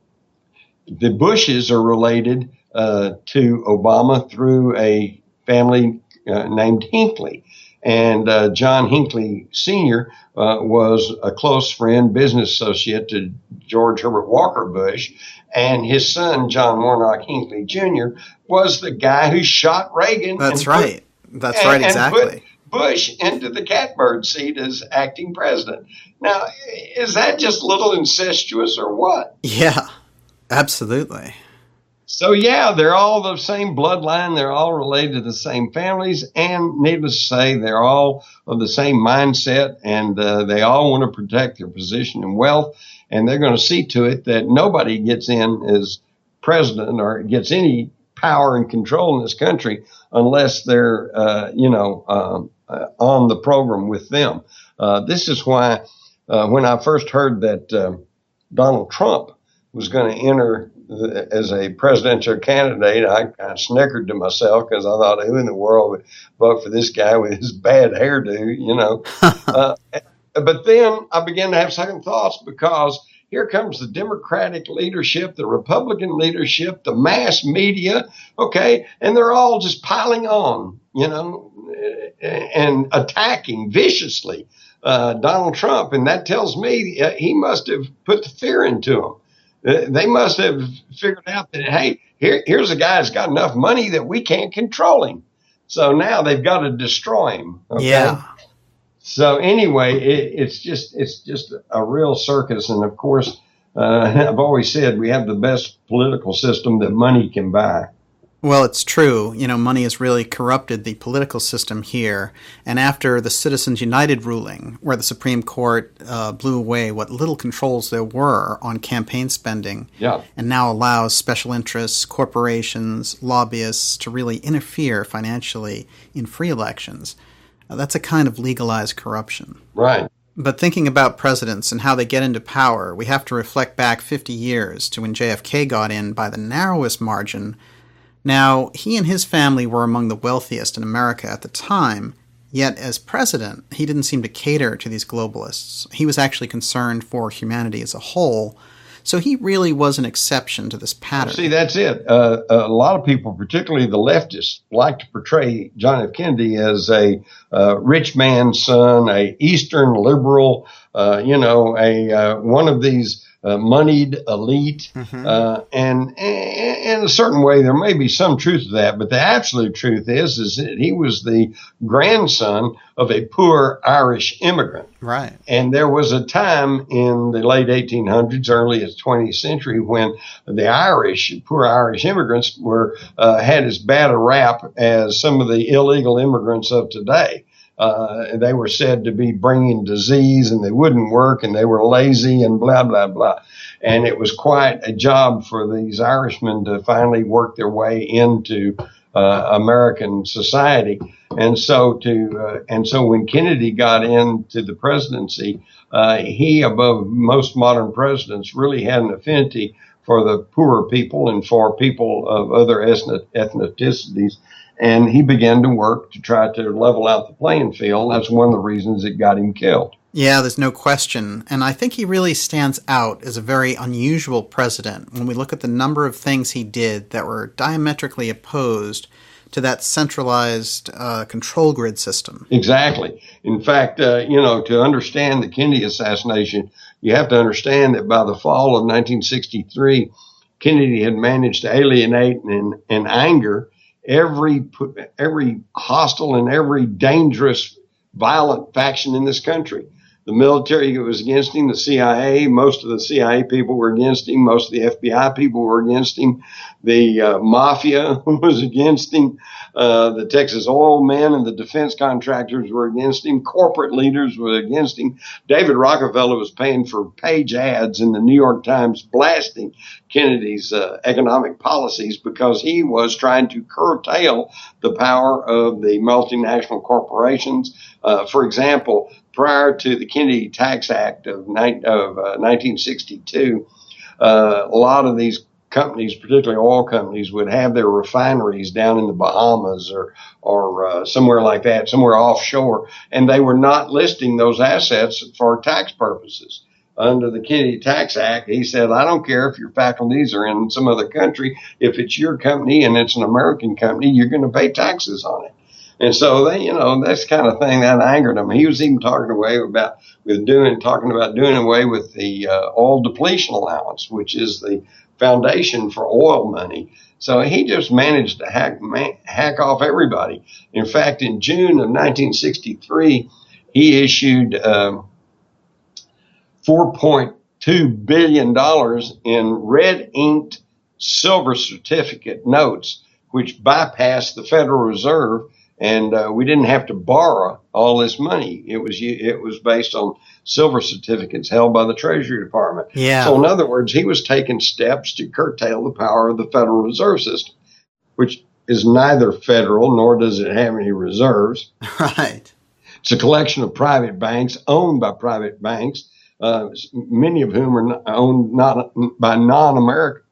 the Bushes are related uh, to Obama through a family uh, named Hinckley. And uh, John Hinckley Senior uh, was a close friend, business associate to George Herbert Walker Bush. And his son, John Warnock Hinckley Junior, was the guy who shot Reagan. That's right. Put, That's and, right, exactly. Bush into the catbird seat as acting president. Now, is that just a little incestuous or what? Yeah, absolutely. So, yeah, they're all the same bloodline. They're all related to the same families. And needless to say, they're all of the same mindset. And uh, they all want to protect their position and wealth. And they're going to see to it that nobody gets in as president or gets any power and control in this country unless they're, uh, you know, um, uh, on the program with them. Uh, this is why uh, when I first heard that uh, Donald Trump was going to enter the, as a presidential candidate, I kind of snickered to myself because I thought, who in the world would vote for this guy with his bad hairdo, you know? uh, but then I began to have second thoughts, because here comes the Democratic leadership, the Republican leadership, the mass media, okay, and they're all just piling on, you know, and attacking viciously uh, Donald Trump. And that tells me uh, he must have put the fear into him. Uh, they must have figured out that, hey, here, here's a guy that's got enough money that we can't control him. So now they've got to destroy him. Okay? Yeah. So anyway, it, it's just it's just a real circus. And of course, uh, I've always said we have the best political system that money can buy. Well, it's true. You know, money has really corrupted the political system here. And after the Citizens United ruling, where the Supreme Court uh, blew away what little controls there were on campaign spending, yeah. and now allows special interests, corporations, lobbyists to really interfere financially in free elections, uh, that's a kind of legalized corruption. Right. But thinking about presidents and how they get into power, we have to reflect back fifty years to when J F K got in by the narrowest margin. Now, he and his family were among the wealthiest in America at the time, yet as president, he didn't seem to cater to these globalists. He was actually concerned for humanity as a whole, so he really was an exception to this pattern. See, that's it. Uh, a lot of people, particularly the leftists, like to portray John F. Kennedy as a uh, rich man's son, a Eastern liberal, uh, you know, a uh, one of these Uh, moneyed elite, mm-hmm. uh, and, and in a certain way, there may be some truth to that, but the absolute truth is, is that he was the grandson of a poor Irish immigrant. Right. And there was a time in the late eighteen hundreds, early twentieth century, when the Irish, poor Irish immigrants, were uh, had as bad a rap as some of the illegal immigrants of today. Uh, they were said to be bringing disease, and they wouldn't work, and they were lazy, and blah, blah, blah. And it was quite a job for these Irishmen to finally work their way into uh, American society. And so to uh, and so when Kennedy got into the presidency, uh, he, above most modern presidents, really had an affinity for the poorer people and for people of other ethnicities. And he began to work to try to level out the playing field. That's one of the reasons it got him killed. Yeah, there's no question. And I think he really stands out as a very unusual president when we look at the number of things he did that were diametrically opposed to that centralized uh, control grid system. Exactly. In fact, uh, you know, to understand the Kennedy assassination, you have to understand that by the fall of nineteen sixty-three, Kennedy had managed to alienate and, and anger every every hostile and every dangerous, violent faction in this country. The military was against him, the C I A, most of the C I A people were against him, most of the F B I people were against him, the uh, mafia was against him, uh, the Texas oil men and the defense contractors were against him, corporate leaders were against him. David Rockefeller was paying for page ads in the New York Times blasting Kennedy's uh, economic policies because he was trying to curtail the power of the multinational corporations. Uh, for example, prior to the Kennedy Tax Act of, ni- of uh, nineteen sixty-two, uh, a lot of these companies, particularly oil companies, would have their refineries down in the Bahamas or or uh, somewhere like that, somewhere offshore, and they were not listing those assets for tax purposes. Under the Kennedy Tax Act, he said, I don't care if your faculties are in some other country. If it's your company and it's an American company, you're going to pay taxes on it. And so they, you know, that's the kind of thing that angered him. He was even talking away about with doing, talking about doing away with the uh, oil depletion allowance, which is the foundation for oil money. So he just managed to hack, man, hack off everybody. In fact, in June of nineteen sixty-three, he issued um, four point two billion dollars in red inked silver certificate notes, which bypassed the Federal Reserve. And uh, we didn't have to borrow all this money. It was it was based on silver certificates held by the Treasury Department. Yeah. So in other words, he was taking steps to curtail the power of the Federal Reserve System, which is neither federal nor does it have any reserves. Right. It's a collection of private banks owned by private banks, uh, many of whom are owned not by non-Americans.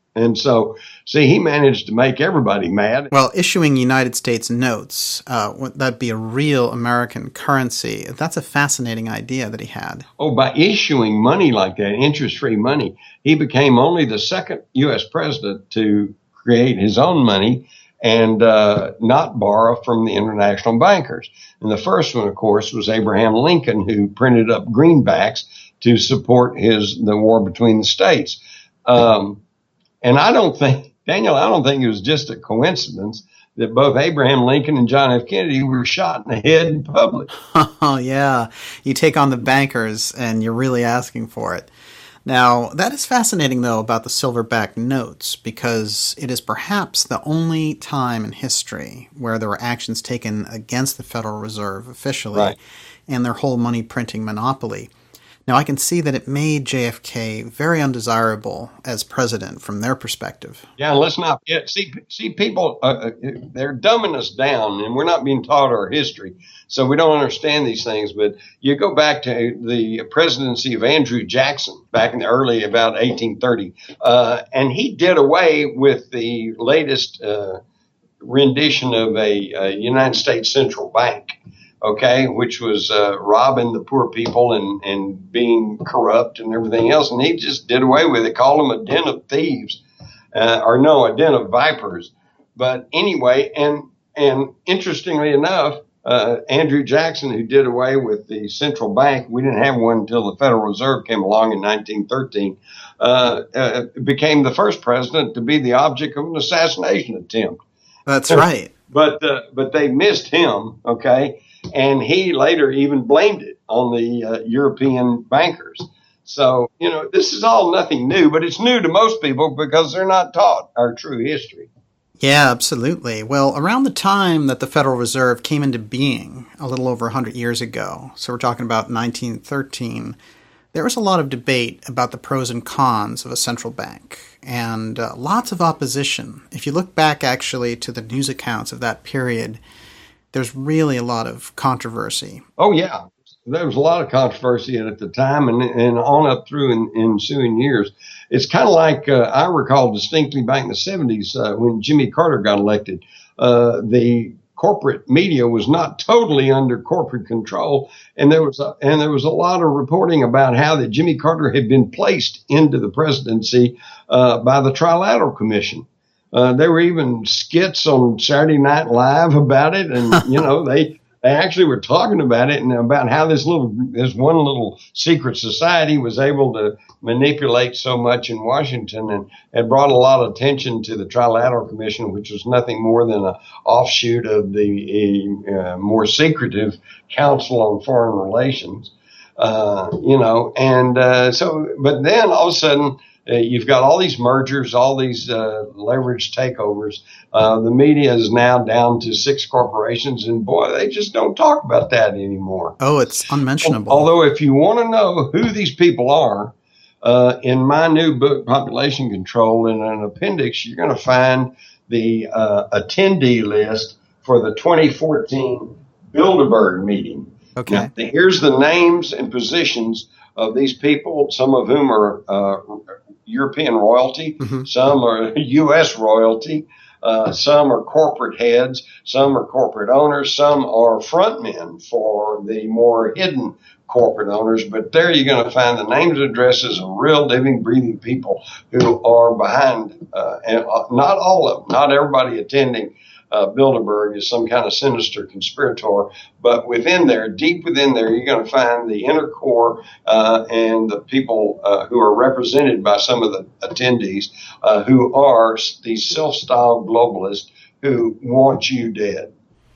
And so, see, he managed to make everybody mad. Well, issuing United States notes, uh, that'd be a real American currency. That's a fascinating idea that he had. Oh, by issuing money like that, interest-free money, he became only the second U S president to create his own money and uh, not borrow from the international bankers. And the first one, of course, was Abraham Lincoln, who printed up greenbacks to support his the war between the states. Um, and I don't think, Daniel, I don't think it was just a coincidence that both Abraham Lincoln and John F. Kennedy were shot in the head in public. Oh, yeah. You take on the bankers and you're really asking for it. Now, that is fascinating, though, about the silverback notes, because it is perhaps the only time in history where there were actions taken against the Federal Reserve officially right. and their whole money printing monopoly. Now, I can see that it made J F K very undesirable as president from their perspective. Yeah, let's not yeah, see. See, people uh, they're dumbing us down, and we're not being taught our history, so we don't understand these things. But you go back to the presidency of Andrew Jackson back in the early about eighteen thirty, uh, and he did away with the latest uh, rendition of a, a United States central bank. Okay, which was uh, robbing the poor people and, and being corrupt and everything else. And he just did away with it, called them a den of thieves, uh, or no, a den of vipers. But anyway, and and interestingly enough, uh, Andrew Jackson, who did away with the central bank, we didn't have one until the Federal Reserve came along in nineteen thirteen, uh, uh, became the first president to be the object of an assassination attempt. That's right. But uh, but they missed him, okay? And he later even blamed it on the uh, European bankers. So, you know, this is all nothing new, but it's new to most people because they're not taught our true history. Yeah, absolutely. Well, around the time that the Federal Reserve came into being, a little over one hundred years ago, so we're talking about nineteen thirteen, there was a lot of debate about the pros and cons of a central bank, and uh, lots of opposition. If you look back, actually, to the news accounts of that period, there's really a lot of controversy. Oh, yeah. There was a lot of controversy at the time and, and on up through in, in ensuing years. It's kind of like uh, I recall distinctly back in the seventies uh, when Jimmy Carter got elected. Uh, the corporate media was not totally under corporate control, and there was a, and there was a lot of reporting about how that Jimmy Carter had been placed into the presidency uh, by the Trilateral Commission. Uh, there were even skits on Saturday Night Live about it, and you know they they actually were talking about it and about how this little this one little secret society was able to manipulate so much in Washington, and had brought a lot of attention to the Trilateral Commission, which was nothing more than an offshoot of the uh, more secretive Council on Foreign Relations. Uh, you know, and uh, so, but then all of a sudden. Uh, you've got all these mergers, all these uh, leveraged takeovers. Uh, the media is now down to six corporations, and boy, they just don't talk about that anymore. Oh, it's unmentionable. Although, if you want to know who these people are, uh, in my new book, Population Control, in an appendix, you're going to find the uh, attendee list for the twenty fourteen Bilderberg meeting. Okay. Now, here's the names and positions of these people, some of whom are uh, European royalty, mm-hmm. some are U S royalty, uh, some are corporate heads, some are corporate owners, some are frontmen for the more hidden corporate owners. But there you're going to find the names and addresses of real living, breathing people who are behind, uh, and not all of them, not everybody attending Uh, Bilderberg is some kind of sinister conspirator, but within there, deep within there, you're going to find the inner core uh, and the people uh, who are represented by some of the attendees uh, who are these self-styled globalists who want you dead.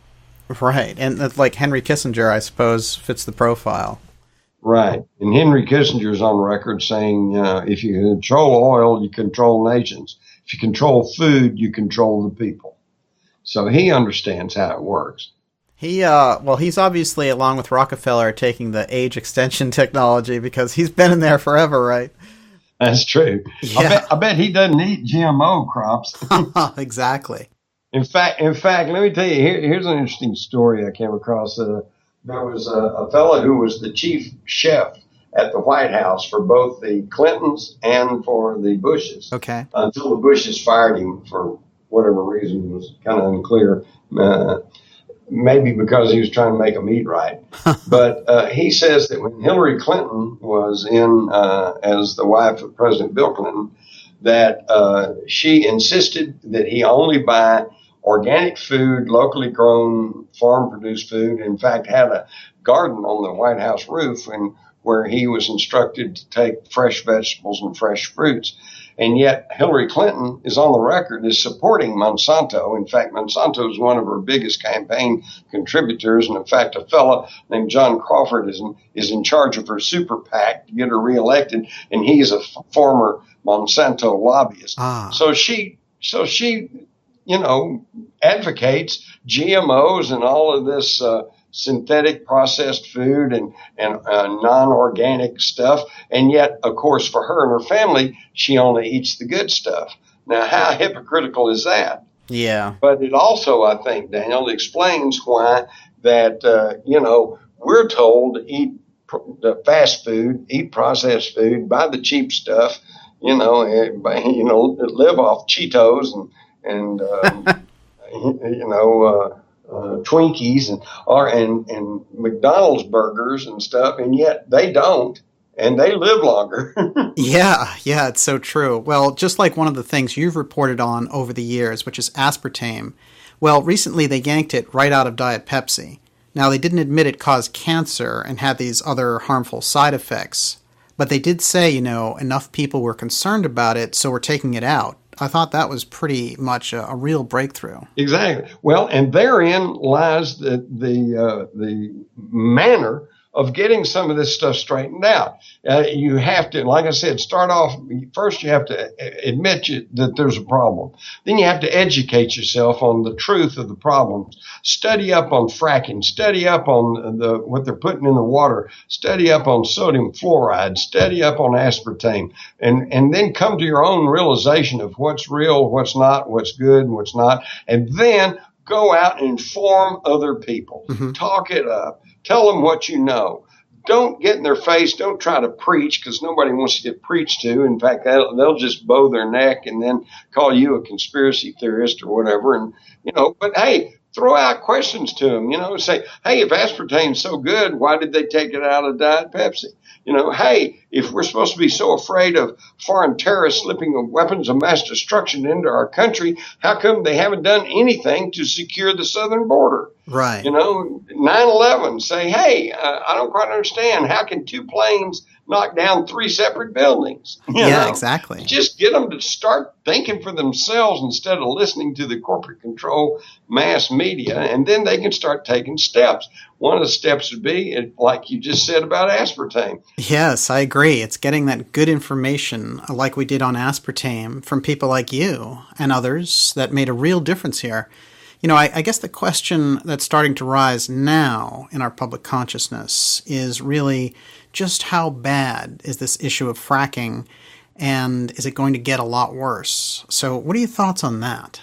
Right, and that's like Henry Kissinger, I suppose, fits the profile. Right, and Henry Kissinger's on record saying, uh, if you control oil, you control nations. If you control food, you control the people. So he understands how it works. He, uh, well, he's obviously, along with Rockefeller, taking the age extension technology because he's been in there forever, right? That's true. Yeah. I bet, I bet he doesn't eat G M O crops. Exactly. In fact, in fact, let me tell you, here, here's an interesting story I came across. Uh, there was a, a fellow who was the chief chef at the White House for both the Clintons and for the Bushes. Okay. Until the Bushes fired him for whatever reason, was kind of unclear. Uh, maybe because he was trying to make them eat right. But uh, he says that when Hillary Clinton was in uh, as the wife of President Bill Clinton, that uh, she insisted that he only buy organic food, locally grown, farm-produced food. In fact, had a garden on the White House roof and where he was instructed to take fresh vegetables and fresh fruits. And yet Hillary Clinton is on the record as supporting Monsanto. In fact, Monsanto is one of her biggest campaign contributors. And in fact, a fellow named John Crawford is in, is in charge of her super PAC to get her reelected. And he is a f- former Monsanto lobbyist. Ah. So she, so she, you know, advocates G M Os and all of this, uh, synthetic processed food and, and uh, non-organic stuff. And yet, of course, for her and her family, she only eats the good stuff. Now, how hypocritical is that? Yeah. But it also, I think, Daniel, explains why that, uh, you know, we're told to eat pr- the fast food, eat processed food, buy the cheap stuff, you know, and, you know, live off Cheetos and, and um, you know, uh, Uh, Twinkies and or and, and McDonald's burgers and stuff, and yet they don't, and they live longer. Yeah, yeah, it's so true. Well, just like one of the things you've reported on over the years, which is aspartame, well, recently they yanked it right out of Diet Pepsi. Now, they didn't admit it caused cancer and had these other harmful side effects, but they did say, you know, enough people were concerned about it, so we're taking it out. I thought that was pretty much a, a real breakthrough. Exactly. Well, and therein lies the the uh, the manner of getting some of this stuff straightened out. Uh, you have to, like I said, start off, first you have to admit you, that there's a problem. Then you have to educate yourself on the truth of the problems. Study up on fracking. Study up on the what they're putting in the water. Study up on sodium fluoride. Study up on aspartame. And, and then come to your own realization of what's real, what's not, what's good, what's not. And then go out and inform other people. Mm-hmm. Talk it up. Tell them what you know. Don't get in their face. Don't try to preach, because nobody wants to get preached to. In fact, they'll, they'll just bow their neck and then call you a conspiracy theorist or whatever. And, you know, but hey, throw out questions to them, you know, say, hey, if aspartame's so good, why did they take it out of Diet Pepsi? You know, hey, if we're supposed to be so afraid of foreign terrorists slipping weapons of mass destruction into our country, how come they haven't done anything to secure the southern border? Right. You know, nine eleven, say, hey, uh, I don't quite understand. How can two planes knock down three separate buildings? You yeah, know? Exactly. Just get them to start thinking for themselves instead of listening to the corporate control mass media, and then they can start taking steps. One of the steps would be, like you just said about aspartame. Yes, I agree. It's getting that good information, like we did on aspartame, from people like you and others that made a real difference here. You know, I, I guess the question that's starting to rise now in our public consciousness is really just how bad is this issue of fracking, and is it going to get a lot worse? So what are your thoughts on that?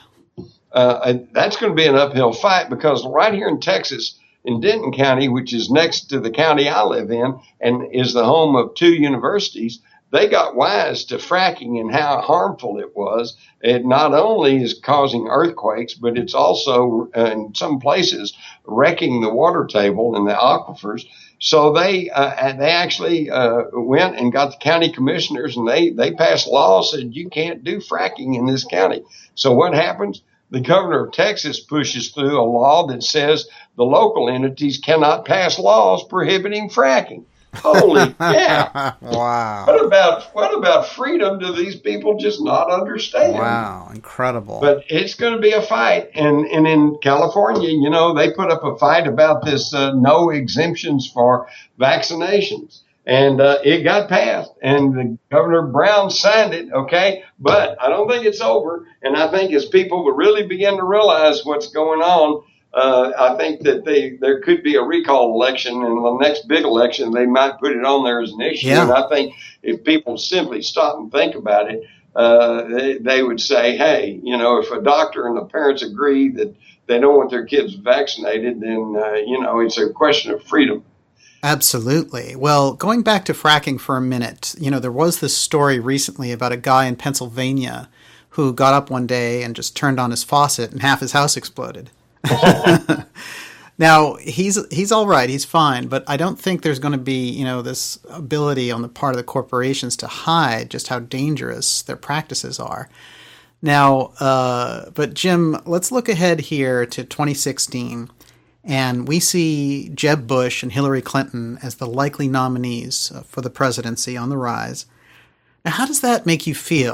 Uh, that's going to be an uphill fight, because right here in Texas, in Denton County, which is next to the county I live in and is the home of two universities, they got wise to fracking and how harmful it was. It not only is causing earthquakes, but it's also uh, in some places wrecking the water table and the aquifers. So they uh, they actually uh, went and got the county commissioners, and they, they passed laws said you can't do fracking in this county. So what happens? The governor of Texas pushes through a law that says the local entities cannot pass laws prohibiting fracking. Holy cow. Wow. What about what about freedom do these people just not understand? Wow, incredible. But it's going to be a fight. And, and in California, you know, they put up a fight about this uh, no exemptions for vaccinations. And uh, it got passed, and the Governor Brown signed it, okay? But I don't think it's over. And I think as people would really begin to realize what's going on, uh, I think that they there could be a recall election, and the next big election, they might put it on there as an issue. Yeah. And I think if people simply stop and think about it, uh, they, they would say, hey, you know, if a doctor and the parents agree that they don't want their kids vaccinated, then, uh, you know, it's a question of freedom. Absolutely. Well, going back to fracking for a minute, you know, there was this story recently about a guy in Pennsylvania who got up one day and just turned on his faucet and half his house exploded. Now, he's he's all right, he's fine, but I don't think there's going to be, you know, this ability on the part of the corporations to hide just how dangerous their practices are. Now, uh, but Jim, let's look ahead here to twenty sixteen, and we see Jeb Bush and Hillary Clinton as the likely nominees for the presidency on the rise. Now, how does that make you feel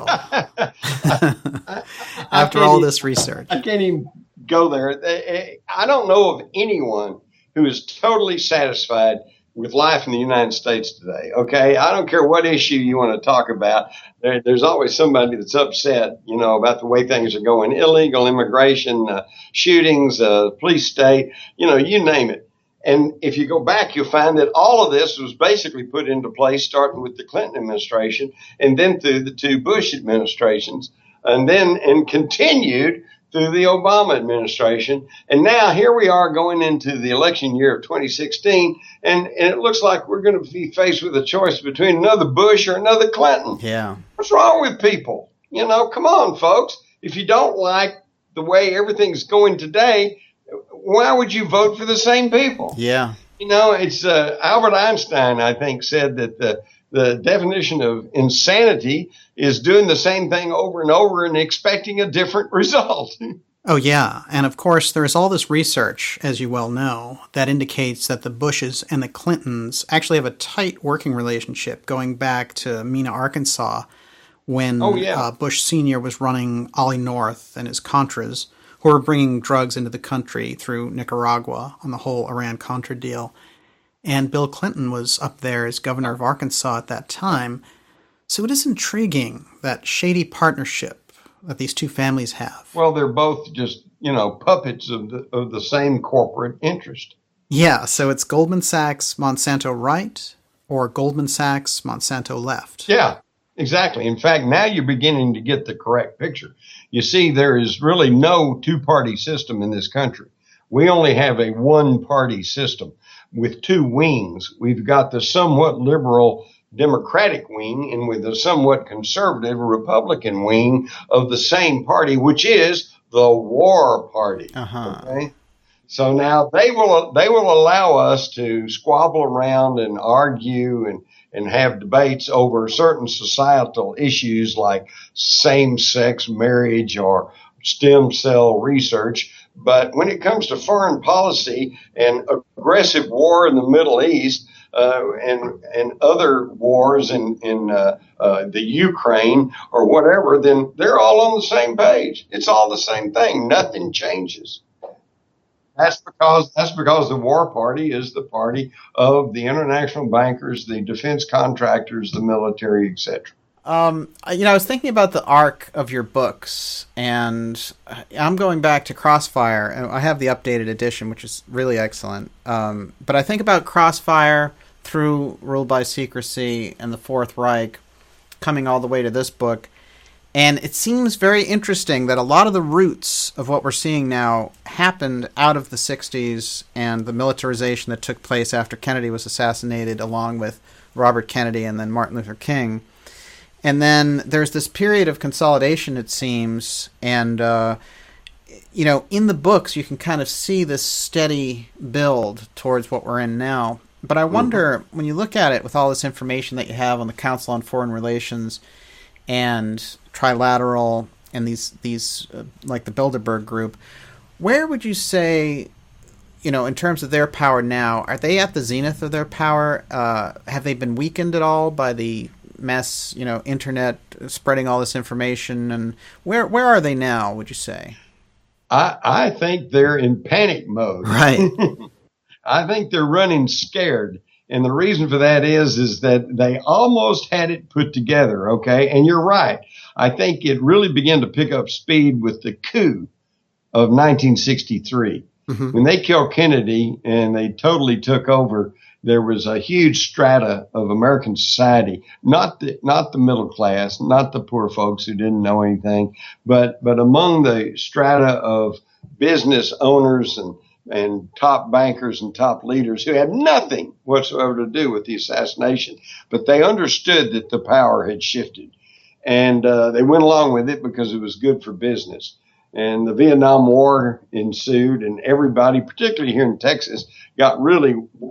after all this research? I can't even go there. I don't know of anyone who is totally satisfied with life in the United States today. Okay. I don't care what issue you want to talk about. There, there's always somebody that's upset, you know, about the way things are going. Illegal immigration, uh, shootings, uh, police state, you know, you name it. And if you go back, you'll find that all of this was basically put into place, starting with the Clinton administration and then through the two Bush administrations, and then and continued through the Obama administration. And now here we are going into the election year of twenty sixteen, and, and it looks like we're going to be faced with a choice between another Bush or another Clinton. Yeah. What's wrong with people? You know, come on, folks. If you don't like the way everything's going today, why would you vote for the same people? Yeah. You know, it's uh, Albert Einstein, I think, said that the the definition of insanity is doing the same thing over and over and expecting a different result. Oh, yeah. And of course, there's all this research, as you well know, that indicates that the Bushes and the Clintons actually have a tight working relationship going back to Mena, Arkansas, when oh, yeah. uh, Bush Senior was running Ollie North and his Contras, who were bringing drugs into the country through Nicaragua on the whole Iran-Contra deal. And Bill Clinton was up there as governor of Arkansas at that time. So it is intriguing, that shady partnership that these two families have. Well, they're both just, you know, puppets of the of the same corporate interest. Yeah, so it's Goldman Sachs, Monsanto right, or Goldman Sachs, Monsanto left. Yeah, exactly. In fact, now you're beginning to get the correct picture. You see, there is really no two-party system in this country. We only have a one-party system with two wings. We've got the somewhat liberal Democratic wing and with the somewhat conservative Republican wing of the same party, which is the War Party. Uh-huh. Okay? So now they will they will allow us to squabble around and argue and, and have debates over certain societal issues like same-sex marriage or stem cell research. But when it comes to foreign policy and aggressive war in the Middle East uh, and and other wars in in uh, uh, the Ukraine or whatever, then they're all on the same page. It's all the same thing. Nothing changes. That's because that's because the War Party is the party of the international bankers, the defense contractors, the military, et cetera. Um, you know, I was thinking about the arc of your books, and I'm going back to Crossfire, and I have the updated edition, which is really excellent. Um, but I think about Crossfire through Rule by Secrecy and the Fourth Reich, coming all the way to this book, and it seems very interesting that a lot of the roots of what we're seeing now happened out of the sixties and the militarization that took place after Kennedy was assassinated, along with Robert Kennedy and then Martin Luther King. And then there's this period of consolidation, it seems, and, uh, you know, in the books you can kind of see this steady build towards what we're in now. But I wonder, mm-hmm. when you look at it with all this information that you have on the Council on Foreign Relations and Trilateral and these, these uh, like the Bilderberg Group, where would you say, you know, in terms of their power now, are they at the zenith of their power? Uh, have they been weakened at all by the mass, you know, internet spreading all this information, and where where are they now, would you say? I I think they're in panic mode. Right. I think they're running scared. And the reason for that is, is that they almost had it put together. Okay. And you're right. I think it really began to pick up speed with the coup of nineteen sixty-three. Mm-hmm. When they killed Kennedy and they totally took over, there was a huge strata of American society, not the, not the middle class, not the poor folks who didn't know anything, but, but among the strata of business owners and and top bankers and top leaders who had nothing whatsoever to do with the assassination, but they understood that the power had shifted, and uh, they went along with it because it was good for business. And the Vietnam War ensued, and everybody, particularly here in Texas, got really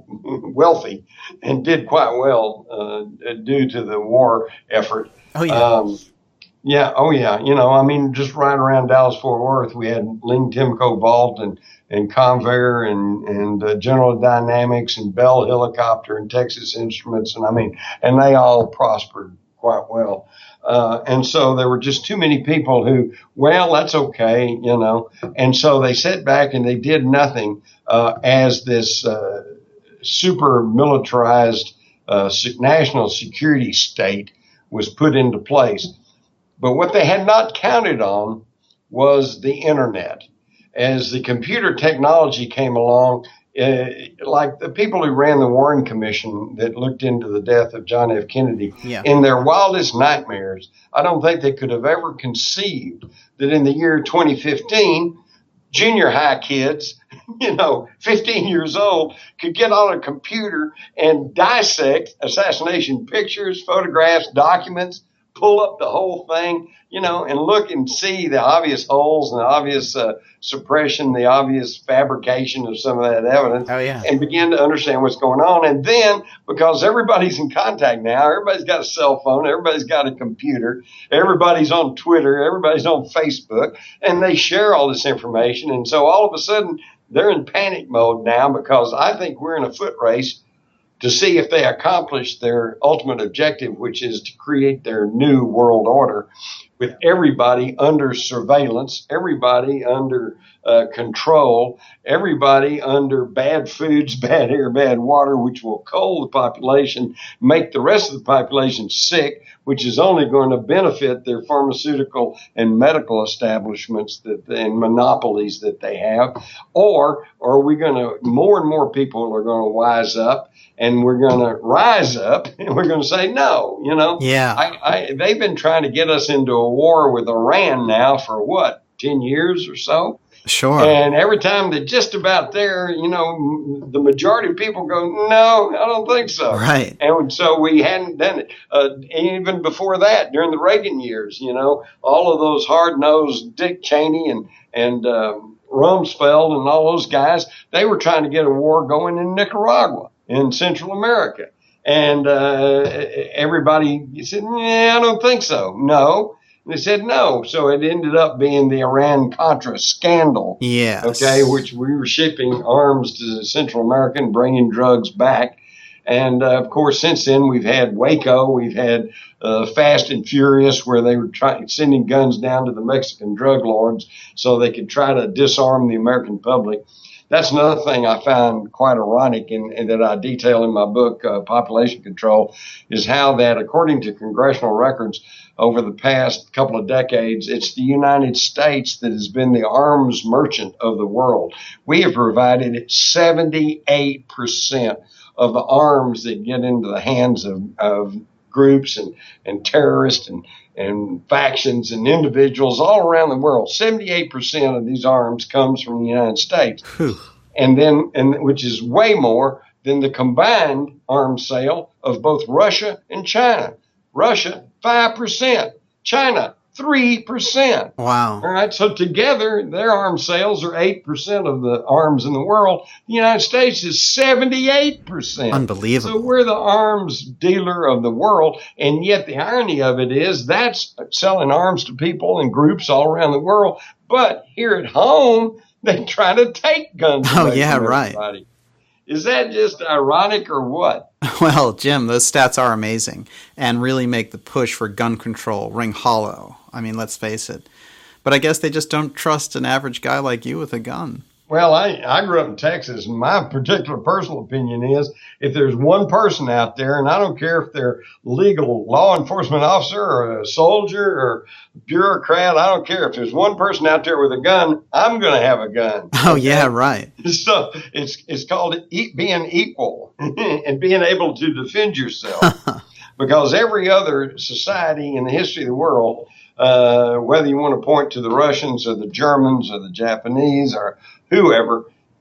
wealthy and did quite well uh, due to the war effort. Oh, yeah. Um, yeah. Oh, yeah. You know, I mean, just right around Dallas-Fort Worth, we had Ling Timco Vault and, and Convair and, and uh, General Dynamics and Bell Helicopter and Texas Instruments. And I mean, and they all prospered quite well. Uh, and so there were just too many people who, well, that's okay, you know. And so they sat back and they did nothing uh, as this uh, super militarized uh, national security state was put into place. But what they had not counted on was the internet. As the computer technology came along, uh, like the people who ran the Warren Commission that looked into the death of John F. Kennedy, yeah. in their wildest nightmares, I don't think they could have ever conceived that in the year twenty fifteen, junior high kids, you know, fifteen years old, could get on a computer and dissect assassination pictures, photographs, documents, pull up the whole thing, you know, and look and see the obvious holes and the obvious uh, suppression, the obvious fabrication of some of that evidence, oh, yeah. and begin to understand what's going on. And then, because everybody's in contact now, everybody's got a cell phone, everybody's got a computer, everybody's on Twitter, everybody's on Facebook, and they share all this information. And so all of a sudden, they're in panic mode now, because I think we're in a foot race to see if they accomplish their ultimate objective, which is to create their new world order with everybody under surveillance, everybody under uh, control, everybody under bad foods, bad air, bad water, which will cull the population, make the rest of the population sick, which is only going to benefit their pharmaceutical and medical establishments that and monopolies that they have. Or, or are we going to, more and more people are going to wise up, and we're going to rise up, and we're going to say no, you know. Yeah. I, I, they've been trying to get us into a war with Iran now for what, ten years or so? Sure. And every time they're just about there, you know, the majority of people go, no, I don't think so. Right. And so we hadn't done it. Uh, even before that, during the Reagan years, you know, all of those hard-nosed Dick Cheney and, and um, Rumsfeld and all those guys, they were trying to get a war going in Nicaragua, in Central America. And uh, everybody said, yeah, I don't think so. No. And they said no. So it ended up being the Iran-Contra scandal. Yes. Okay, which we were shipping arms to Central America and bringing drugs back. And, uh, of course, since then, we've had Waco. We've had uh, Fast and Furious, where they were trying sending guns down to the Mexican drug lords so they could try to disarm the American public. That's another thing I found quite ironic, and, and that I detail in my book, uh, Population Control, is how that, according to congressional records, over the past couple of decades, it's the United States that has been the arms merchant of the world. We have provided seventy-eight percent of the arms that get into the hands of, of groups and, and terrorists and, and factions and individuals all around the world. seventy-eight percent of these arms comes from the United States. Whew. And then, and which is way more than the combined arms sale of both Russia and China. Russia, five percent. China, three percent. Wow. All right. So together, their arms sales are eight percent of the arms in the world. The United States is seventy-eight percent. Unbelievable. So we're the arms dealer of the world. And yet the irony of it is that's selling arms to people and groups all around the world. But here at home, they try to take guns Oh, away yeah, from right. everybody. Is that just ironic or what? Well, Jim, those stats are amazing and really make the push for gun control ring hollow. I mean, let's face it. But I guess they just don't trust an average guy like you with a gun. Well, I, I grew up in Texas, and my particular personal opinion is if there's one person out there, and I don't care if they're legal law enforcement officer or a soldier or bureaucrat, I don't care. If there's one person out there with a gun, I'm going to have a gun. Oh, yeah, right. So it's it's called e- being equal and being able to defend yourself. Because every other society in the history of the world, uh, whether you want to point to the Russians or the Germans or the Japanese or whoever,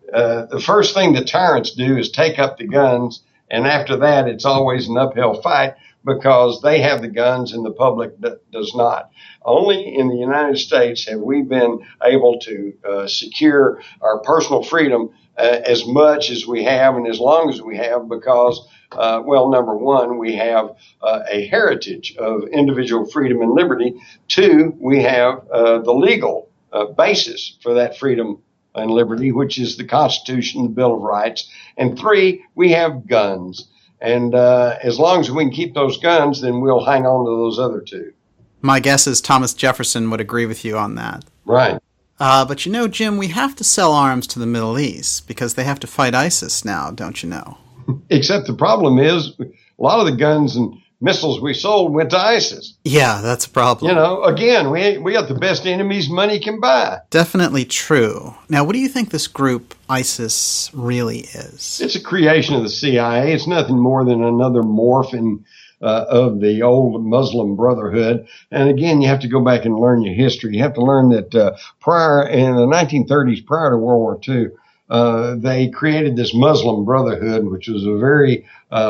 uh, the first thing the tyrants do is take up the guns, and after that, it's always an uphill fight because they have the guns and the public d- does not. Only in the United States have we been able to uh, secure our personal freedom uh, as much as we have and as long as we have because, uh, well, number one, we have uh, a heritage of individual freedom and liberty. Two, we have uh, the legal uh, basis for that freedom and liberty, which is the Constitution, the Bill of Rights. And three, we have guns. And uh, as long as we can keep those guns, then we'll hang on to those other two. My guess is Thomas Jefferson would agree with you on that. Right. Uh, but you know, Jim, we have to sell arms to the Middle East because they have to fight ISIS now, don't you know? Except the problem is a lot of the guns and missiles we sold went to ISIS. Yeah, that's a problem. You know, again, we we got the best enemies money can buy. Definitely true. Now, what do you think this group ISIS really is? It's a creation of the C I A. It's nothing more than another morphing uh, of the old Muslim Brotherhood. And again, you have to go back and learn your history. You have to learn that uh, prior in the nineteen thirties, prior to World War Two, uh, they created this Muslim Brotherhood, which was a very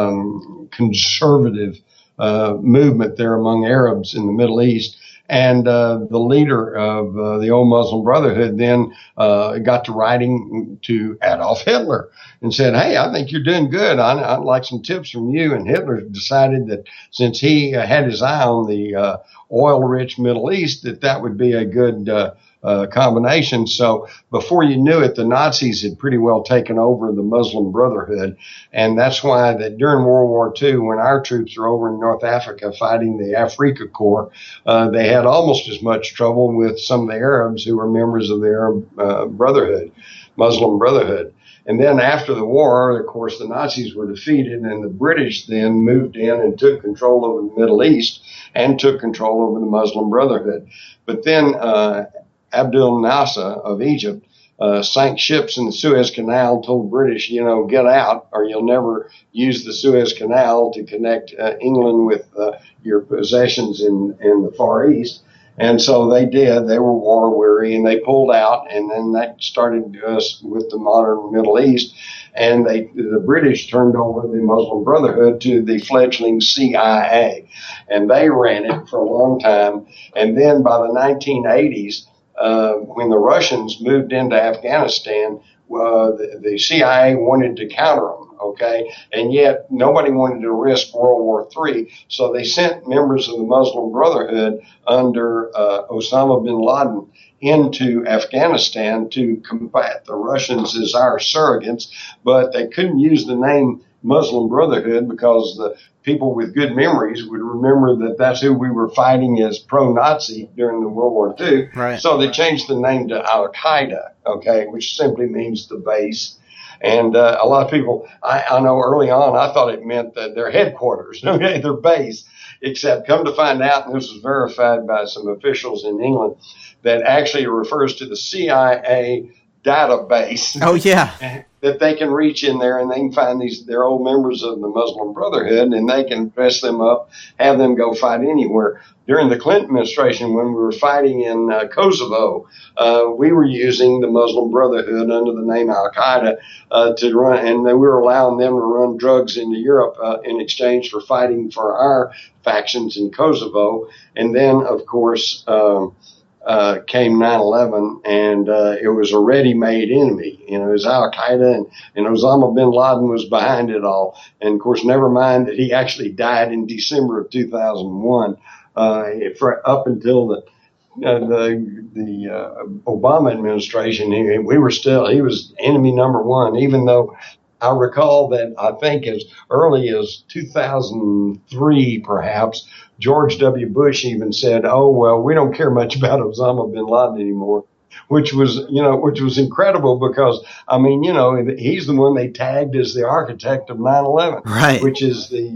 um, conservative Uh, movement there among Arabs in the Middle East. And uh, the leader of uh, the old Muslim Brotherhood then uh, got to writing to Adolf Hitler and said, hey, I think you're doing good. I, I'd like some tips from you. And Hitler decided that since he uh, had his eye on the uh, oil-rich Middle East, that that would be a good uh, uh, combination. So before you knew it, the Nazis had pretty well taken over the Muslim Brotherhood. And that's why that during World War Two, when our troops were over in North Africa fighting the Afrika Korps, uh, they had almost as much trouble with some of the Arabs who were members of the Arab uh, Brotherhood, Muslim Brotherhood. And then after the war, of course, the Nazis were defeated, and the British then moved in and took control over the Middle East and took control over the Muslim Brotherhood. But then uh, Abdul Nasser of Egypt uh, sank ships in the Suez Canal, told British, you know, get out or you'll never use the Suez Canal to connect uh, England with uh, your possessions in, in the Far East. And so they did. They were war weary and they pulled out. And then that started us with the modern Middle East. And they, the British turned over the Muslim Brotherhood to the fledgling C I A. And they ran it for a long time. And then by the nineteen eighties, uh, when the Russians moved into Afghanistan, uh, the, the C I A wanted to counter them. Okay. And yet nobody wanted to risk World War Three. So they sent members of the Muslim Brotherhood under uh, Osama bin Laden into Afghanistan to combat the Russians as our surrogates. But they couldn't use the name Muslim Brotherhood because the people with good memories would remember that that's who we were fighting as pro-Nazi during the World War Two. Right. So they changed the name to Al-Qaeda, okay, which simply means the base. And uh, a lot of people, I, I know early on, I thought it meant that their headquarters, okay, their base, except come to find out, and this was verified by some officials in England, that actually refers to the C I A database. Oh, yeah. That they can reach in there and they can find these, they're old members of the Muslim Brotherhood and they can dress them up, have them go fight anywhere. During the Clinton administration, when we were fighting in uh, Kosovo, uh, we were using the Muslim Brotherhood under the name Al-Qaeda uh, to run, and we were allowing them to run drugs into Europe uh, in exchange for fighting for our factions in Kosovo. And then, of course, um, uh, came nine eleven, and uh, it was a ready-made enemy. You know, it was Al-Qaeda, and, and Osama bin Laden was behind it all. And, of course, never mind that he actually died in December of two thousand one. Uh, for up until the uh, the the uh, Obama administration, he, we were still he was enemy number one. Even though I recall that I think as early as two thousand three, perhaps George W. Bush even said, "Oh well, we don't care much about Osama bin Laden anymore," which was you know which was incredible because I mean you know he's the one they tagged as the architect of nine eleven, right? Which is the uh,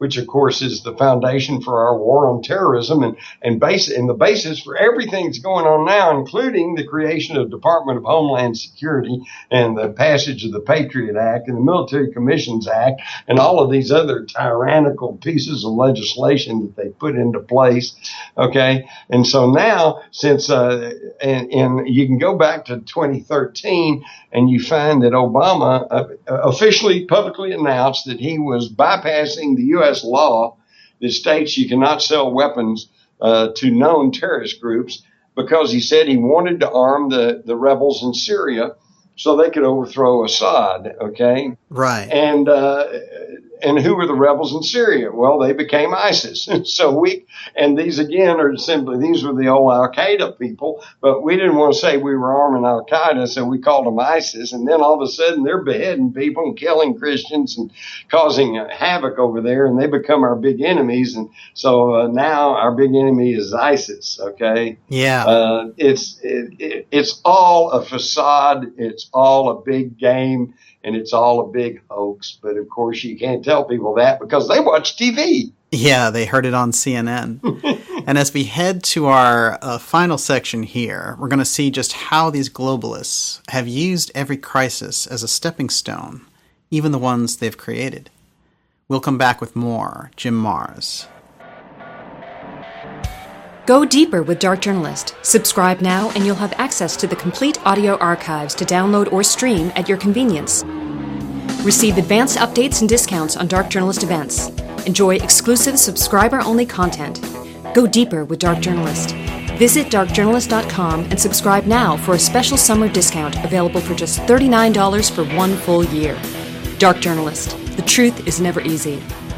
which of course is the foundation for our war on terrorism and, and base and the basis for everything that's going on now, including the creation of the Department of Homeland Security and the passage of the Patriot Act and the Military Commissions Act and all of these other tyrannical pieces of legislation that they put into place. Okay. And so now, since, uh, and, and you can go back to twenty thirteen and you find that Obama uh, officially publicly announced that he was bypassing the U S law that states you cannot sell weapons uh, to known terrorist groups, because he said he wanted to arm the, the rebels in Syria so they could overthrow Assad. Okay. Right. And, uh, and who were the rebels in Syria? Well, they became ISIS. So we, and these again are simply, these were the old Al-Qaeda people, but we didn't want to say we were arming Al-Qaeda, so we called them ISIS. And then all of a sudden they're beheading people and killing Christians and causing havoc over there, and they become our big enemies. And so uh, now our big enemy is ISIS. Okay. Yeah. Uh, it's, it, it, it's all a facade. It's all a big game. And it's all a big hoax. But, of course, you can't tell people that because they watch T V. Yeah, they heard it on C N N. And as we head to our uh, final section here, we're going to see just how these globalists have used every crisis as a stepping stone, even the ones they've created. We'll come back with more Jim Marrs. Go deeper with Dark Journalist. Subscribe now and you'll have access to the complete audio archives to download or stream at your convenience. Receive advanced updates and discounts on Dark Journalist events. Enjoy exclusive subscriber-only content. Go deeper with Dark Journalist. Visit dark journalist dot com and subscribe now for a special summer discount available for just thirty-nine dollars for one full year. Dark Journalist. The truth is never easy.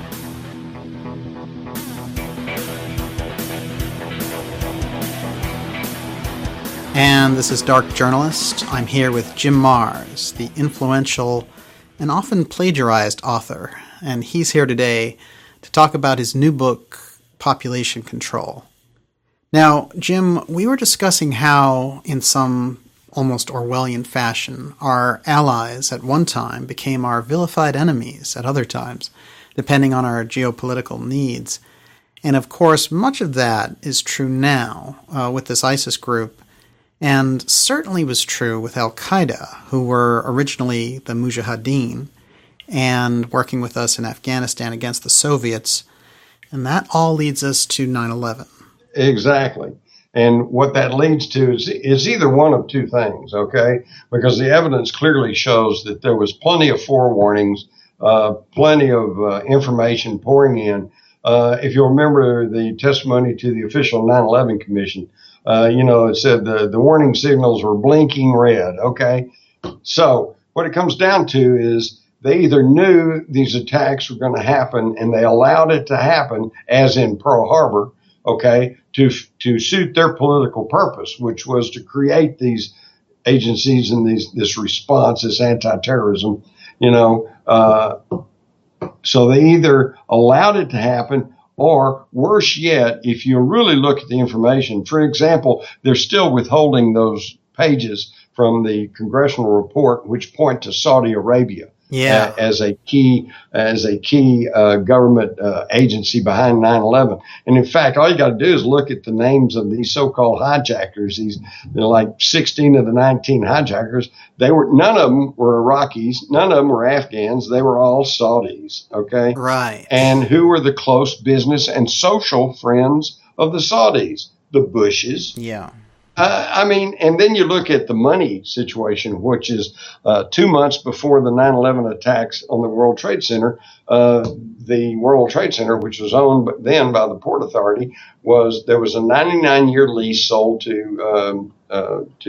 And this is Dark Journalist. I'm here with Jim Marrs, the influential and often plagiarized author. And he's here today to talk about his new book, Population Control. Now, Jim, we were discussing how, in some almost Orwellian fashion, our allies at one time became our vilified enemies at other times, depending on our geopolitical needs. And of course, much of that is true now uh, with this ISIS group, and certainly was true with Al-Qaeda, who were originally the Mujahideen and working with us in Afghanistan against the Soviets. And that all leads us to nine eleven. Exactly. And what that leads to is, is either one of two things, okay? Because the evidence clearly shows that there was plenty of forewarnings, uh, plenty of uh, information pouring in. Uh, if you'll remember the testimony to the official nine eleven Commission, Uh, you know, it said the, the warning signals were blinking red. Okay. So what it comes down to is they either knew these attacks were going to happen and they allowed it to happen, as in Pearl Harbor, okay, to, to suit their political purpose, which was to create these agencies and these, this response, this anti-terrorism, you know, uh, so they either allowed it to happen, or worse yet, if you really look at the information, for example, they're still withholding those pages from the congressional report, which point to Saudi Arabia yeah. uh, as a key as a key uh, government uh, agency behind nine eleven. And in fact, all you got to do is look at the names of these so-called hijackers. These, they're like sixteen of the nineteen hijackers. They were none of them were Iraqis, none of them were Afghans. They were all Saudis. Okay, right. And who were the close business and social friends of the Saudis? The Bushes. Yeah. Uh, I mean, and then you look at the money situation, which is uh, two months before the nine eleven attacks on the World Trade Center. Uh, the World Trade Center, which was owned then by the Port Authority, was there was a ninety-nine year lease sold to um, uh, to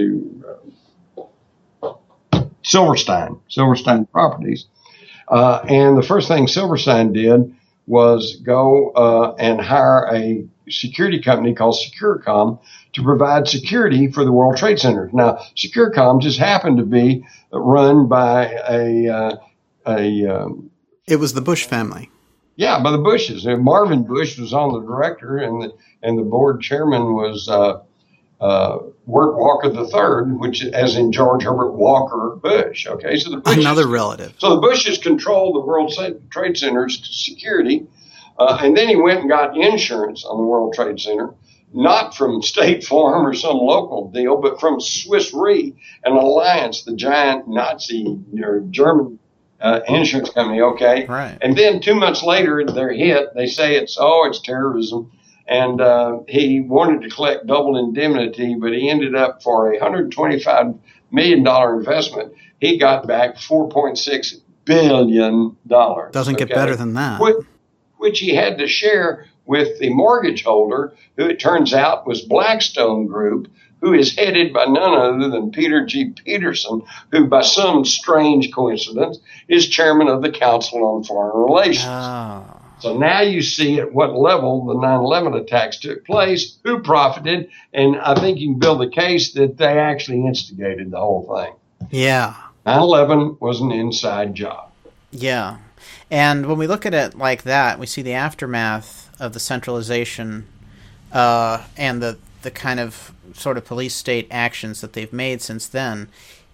uh, Silverstein, Silverstein Properties, uh, and the first thing Silverstein did was go uh, and hire a security company called Securicom to provide security for the World Trade Center. Now, Securicom just happened to be run by a uh, a. Um, it was the Bush family. Yeah, by the Bushes. And Marvin Bush was on the director, and the and the board chairman was uh, uh, Wirt Walker the Third, which, as in George Herbert Walker Bush. Okay, so the Bushes, another relative. So the Bushes control the World Trade Center's security. Uh, and then he went and got insurance on the World Trade Center, not from State Farm or some local deal, but from Swiss Re, an alliance, the giant Nazi or German uh, insurance company. Okay. Right. And then two months later, they're hit. They say it's, oh, it's terrorism. And uh, he wanted to collect double indemnity, but he ended up for a one hundred twenty-five million dollars investment. He got back four point six billion dollars. Doesn't okay? get better than that. Which, which he had to share with the mortgage holder, who it turns out was Blackstone Group, who is headed by none other than Peter G. Peterson, who by some strange coincidence is chairman of the Council on Foreign Relations. Oh. So now you see at what level the nine eleven attacks took place, who profited, and I think you can build a case that they actually instigated the whole thing. Yeah. nine eleven was an inside job. Yeah. And when we look at it like that, we see the aftermath of the centralization uh, and the, the kind of sort of police state actions that they've made since then.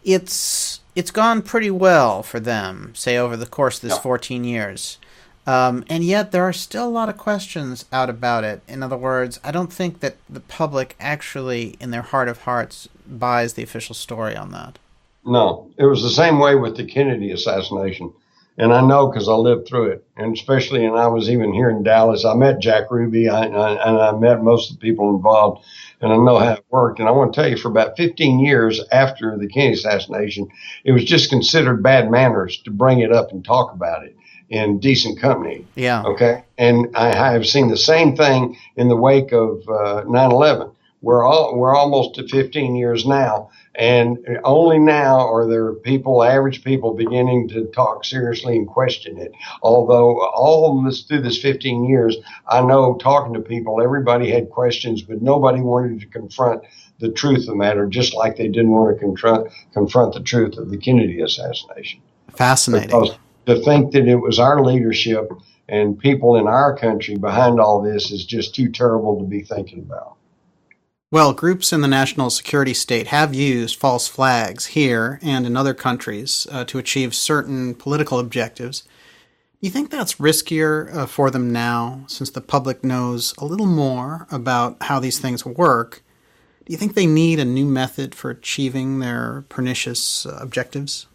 It's it's gone pretty well for them, say, over the course of this yeah. fourteen years. Um, and yet there are still a lot of questions out about it. In other words, I don't think that the public actually, in their heart of hearts, buys the official story on that. No, it was the same way with the Kennedy assassination. And I know because I lived through it. And especially, and I was even here in Dallas, I met Jack Ruby I, I, and I met most of the people involved, and I know how it worked. And I want to tell you, for about fifteen years after the Kennedy assassination, it was just considered bad manners to bring it up and talk about it in decent company. Yeah. Okay. And I, I have seen the same thing in the wake of uh, nine eleven. We're all, we're almost to fifteen years now, and only now are there people, average people, beginning to talk seriously and question it. Although all of this through this fifteen years, I know talking to people, everybody had questions, but nobody wanted to confront the truth of the matter, just like they didn't want to confront confront the truth of the Kennedy assassination. Fascinating. Because to think that it was our leadership and people in our country behind all this is just too terrible to be thinking about. Well, groups in the national security state have used false flags here and in other countries uh, to achieve certain political objectives. Do you think that's riskier uh, for them now, since the public knows a little more about how these things work? Do you think they need a new method for achieving their pernicious uh, objectives?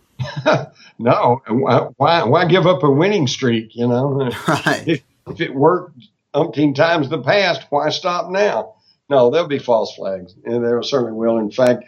No. Why, why give up a winning streak, you know? Right. If, if it worked umpteen times in the past, why stop now? No, there'll be false flags, and there certainly will. In fact,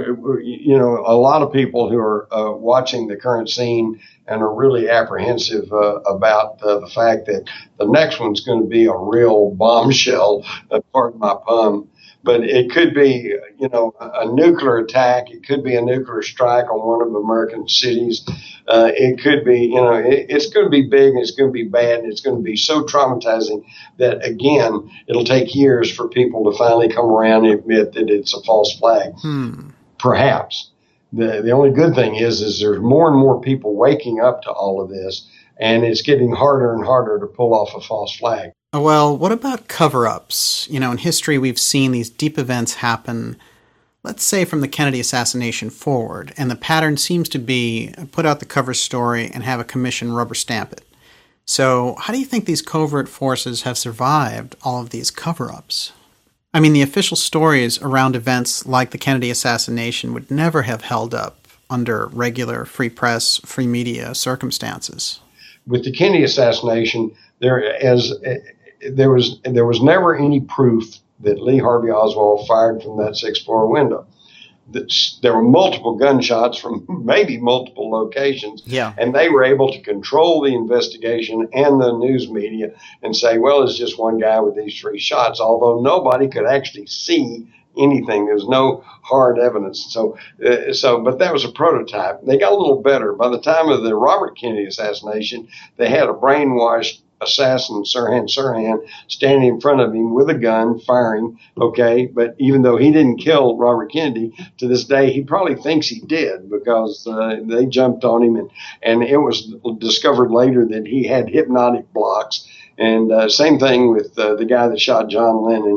you know, a lot of people who are uh, watching the current scene and are really apprehensive uh, about uh, the fact that the next one's going to be a real bombshell, uh, pardon my pun. But it could be, you know, a nuclear attack. It could be a nuclear strike on one of the American cities. Uh, it could be, you know, it, it's going to be big and it's going to be bad and it's going to be so traumatizing that, again, it'll take years for people to finally come around and admit that it's a false flag. Hmm. Perhaps. The, the only good thing is, is there's more and more people waking up to all of this, and it's getting harder and harder to pull off a false flag. Well, what about cover-ups? You know, in history, we've seen these deep events happen, let's say from the Kennedy assassination forward, and the pattern seems to be put out the cover story and have a commission rubber stamp it. So how do you think these covert forces have survived all of these cover-ups? I mean, the official stories around events like the Kennedy assassination would never have held up under regular free press, free media circumstances. With the Kennedy assassination, there as there was there was never any proof that Lee Harvey Oswald fired from that sixth floor window. There were multiple gunshots from maybe multiple locations, yeah. and they were able to control the investigation and the news media and say, well, it's just one guy with these three shots, although nobody could actually see anything. There was no hard evidence. So, uh, so, but that was a prototype. They got a little better. By the time of the Robert Kennedy assassination, they had a brainwashed assassin, Sirhan Sirhan, standing in front of him with a gun, firing, okay? But even though he didn't kill Robert Kennedy, to this day, he probably thinks he did because uh, they jumped on him, and, and it was discovered later that he had hypnotic blocks. And uh, same thing with uh, the guy that shot John Lennon.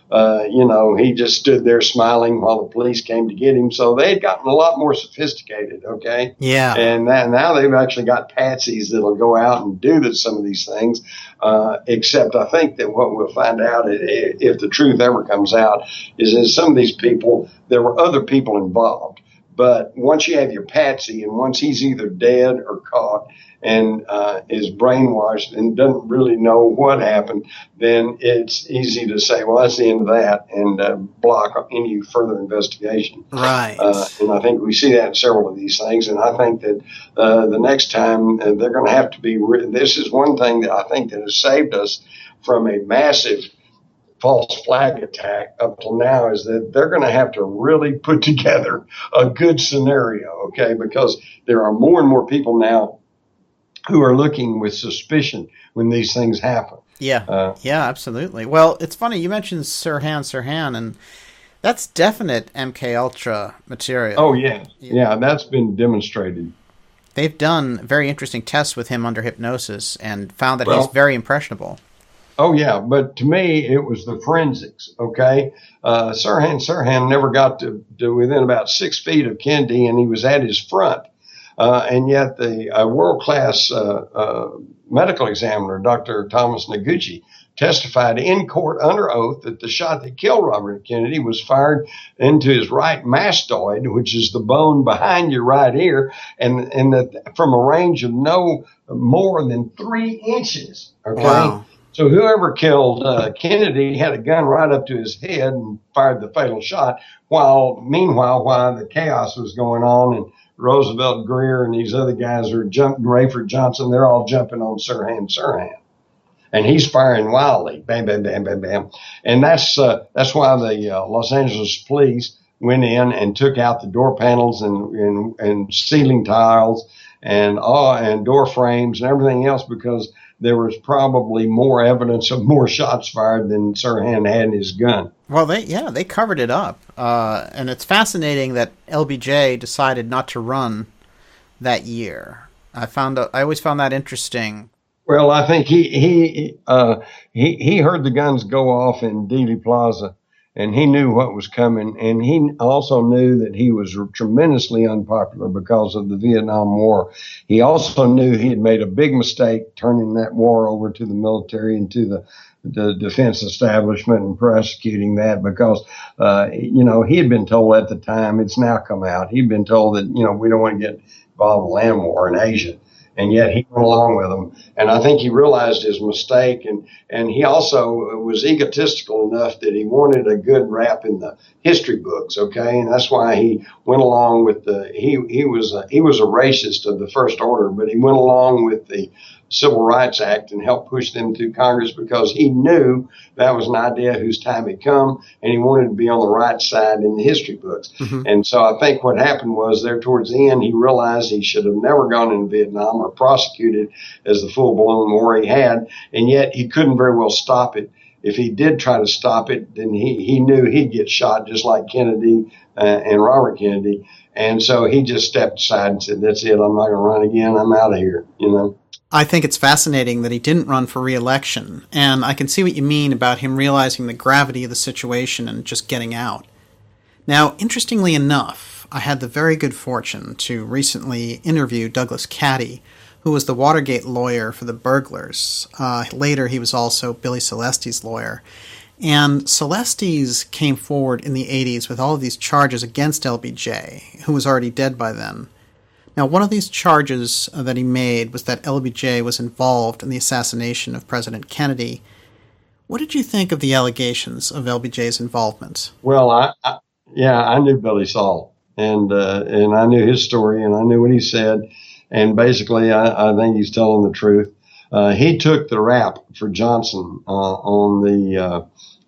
uh, you know, he just stood there smiling while the police came to get him. So they had gotten a lot more sophisticated, okay? Yeah. And that, now they've actually got patsies that'll go out and do this, some of these things, uh, except I think that what we'll find out, if the truth ever comes out, is that some of these people, there were other people involved. But once you have your patsy, and once he's either dead or caught and uh, is brainwashed and doesn't really know what happened, then it's easy to say, well, that's the end of that, and uh, block any further investigation. Right. Uh, and I think we see that in several of these things. And I think that uh, the next time uh, they're going to have to be re- – this is one thing that I think that has saved us from a massive – false flag attack up till now, is that they're going to have to really put together a good scenario, okay? Because there are more and more people now who are looking with suspicion when these things happen. Yeah, uh, yeah, absolutely. Well, it's funny, you mentioned Sirhan Sirhan, and that's definite M K Ultra material. Oh, yeah. Yeah, that's been demonstrated. They've done very interesting tests with him under hypnosis and found that Well, he's very impressionable. Oh, yeah. But to me, it was the forensics. OK, uh, Sirhan Sirhan never got to, to within about six feet of Kennedy, and he was at his front. Uh, and yet the uh, world class uh, uh, medical examiner, Doctor Thomas Noguchi, testified in court under oath that the shot that killed Robert Kennedy was fired into his right mastoid, which is the bone behind your right ear, and, and that from a range of no more than three inches. OK. Wow. So whoever killed uh, Kennedy had a gun right up to his head and fired the fatal shot. While meanwhile, while the chaos was going on, and Roosevelt, Greer, and these other guys are jumping, Rayford Johnson, they're all jumping on Sirhan Sirhan, and he's firing wildly, bam, bam, bam, bam, bam. And that's uh, that's why the uh, Los Angeles police went in and took out the door panels and and, and ceiling tiles and all and door frames and everything else, because there was probably more evidence of more shots fired than Sirhan had in his gun. Well, they yeah, they covered it up. Uh, and it's fascinating that L B J decided not to run that year. I found I always found that interesting. Well, I think he he uh, he he heard the guns go off in Dealey Plaza, and he knew what was coming, and he also knew that he was tremendously unpopular because of the Vietnam War. He also knew he had made a big mistake turning that war over to the military and to the, the defense establishment and prosecuting that, because, uh, you know, he had been told at the time, it's now come out, he'd been told that, you know, we don't want to get involved in land war in Asia. And yet he went along with them. And I think he realized his mistake. And, and he also was egotistical enough that he wanted a good rap in the history books. OK, and that's why he went along with the he he was a, he was a racist of the first order, but he went along with the Civil Rights Act and helped push them through Congress, because he knew that was an idea whose time had come, and he wanted to be on the right side in the history books. Mm-hmm. And so I think what happened was, there towards the end, he realized he should have never gone into Vietnam or prosecuted as the full-blown war he had, and yet he couldn't very well stop it. If he did try to stop it, then he, he knew he'd get shot just like Kennedy uh, and Robert Kennedy. And so he just stepped aside and said, that's it, I'm not going to run again, I'm out of here, you know. I think it's fascinating that he didn't run for re-election, and I can see what you mean about him realizing the gravity of the situation and just getting out. Now, interestingly enough, I had the very good fortune to recently interview Douglas Caddy, who was the Watergate lawyer for the burglars. Uh, later, he was also Billy Celeste's lawyer. And Celeste's came forward in the eighties with all of these charges against L B J, who was already dead by then. Now, one of these charges that he made was that L B J was involved in the assassination of President Kennedy. What did you think of the allegations of L B J's involvement? Well, I, I yeah, I knew Billy Saul, and uh, and I knew his story, and I knew what he said, and basically, I, I think he's telling the truth. Uh, he took the rap for Johnson uh, on the uh,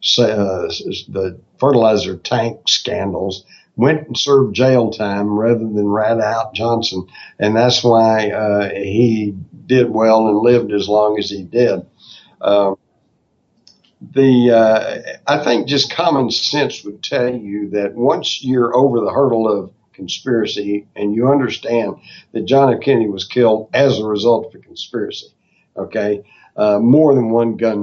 uh, the fertilizer tank scandals. Went and served jail time rather than rat out Johnson. And that's why uh, he did well and lived as long as he did. Uh, the uh, I think just common sense would tell you that once you're over the hurdle of conspiracy and you understand that John F. Kennedy was killed as a result of a conspiracy, okay, uh, more than one gunman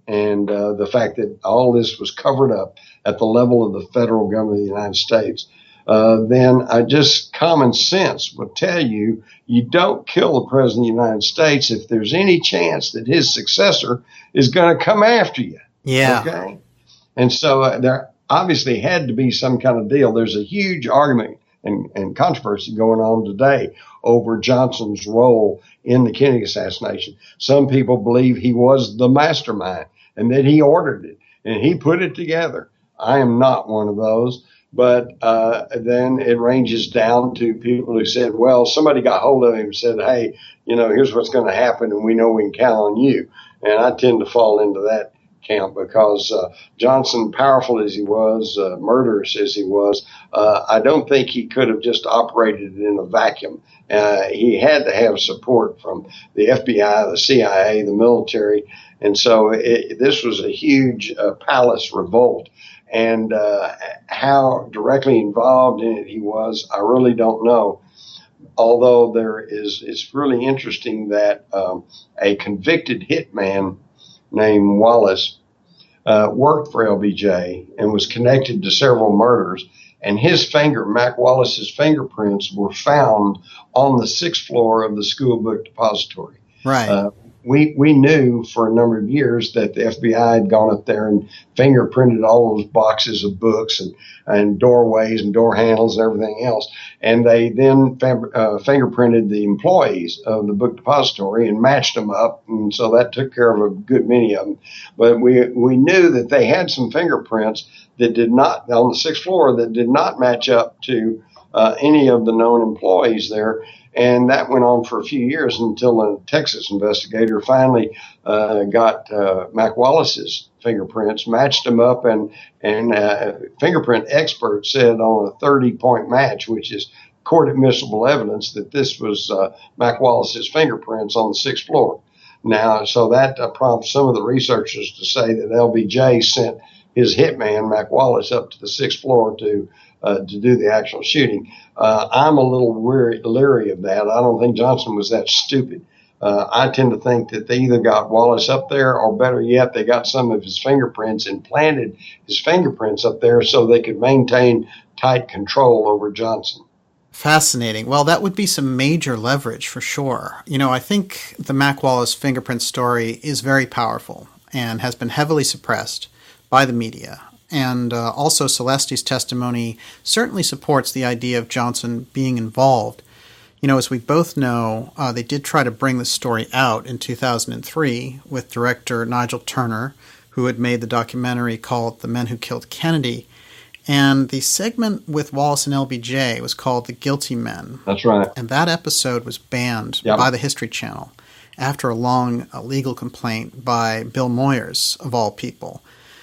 and uh, the fact that all this was covered up at the level of the federal government of the United States, uh, then uh, just common sense will tell you you don't kill the president of the United States if there's any chance that his successor is going to come after you. Yeah. Okay. And so uh, there obviously had to be some kind of deal. There's a huge argument and, and controversy going on today over Johnson's role in the Kennedy assassination. Some people believe he was the mastermind and that he ordered it and he put it together. I am not one of those. But uh, then it ranges down to people who said, well, somebody got hold of him and said, hey, you know, here's what's going to happen, and we know we can count on you. And I tend to fall into that camp because uh, Johnson, powerful as he was, uh, murderous as he was, uh, I don't think he could have just operated in a vacuum. Uh, he had to have support from the F B I, the C I A, the military. And so it, this was a huge uh, palace revolt. And uh, how directly involved in it he was, I really don't know. Although there is, it's really interesting that um, a convicted hitman named Wallace uh, worked for L B J and was connected to several murders. And his finger, Mac Wallace's fingerprints, were found on the sixth floor of the school book depository. Right. Uh, We we knew for a number of years that the F B I had gone up there and fingerprinted all those boxes of books and, and doorways and door handles and everything else. And they then fab- uh, fingerprinted the employees of the book depository and matched them up. And so that took care of a good many of them. But we, we knew that they had some fingerprints that did not, on the sixth floor, that did not match up to uh, any of the known employees there. And that went on for a few years until a Texas investigator finally uh, got uh, Mac Wallace's fingerprints, matched them up, and and uh, fingerprint experts said on a thirty-point match, which is court admissible evidence, that this was uh, Mac Wallace's fingerprints on the sixth floor. Now, so that uh, prompts some of the researchers to say that L B J sent his hitman, Mac Wallace, up to the sixth floor to uh, to do the actual shooting. Uh, I'm a little weary, leery of that. I don't think Johnson was that stupid. Uh, I tend to think that they either got Wallace up there, or better yet, they got some of his fingerprints and planted his fingerprints up there so they could maintain tight control over Johnson. Fascinating. Well, that would be some major leverage for sure. You know, I think the Mac Wallace fingerprint story is very powerful and has been heavily suppressed by the media. And uh, also Celeste's testimony certainly supports the idea of Johnson being involved. You know, as we both know, uh, they did try to bring this story out in two thousand three with director Nigel Turner, who had made the documentary called The Men Who Killed Kennedy. And the segment with Wallace and L B J was called The Guilty Men. That's right. And that episode was banned yep. by the History Channel after a long uh, legal complaint by Bill Moyers, of all people,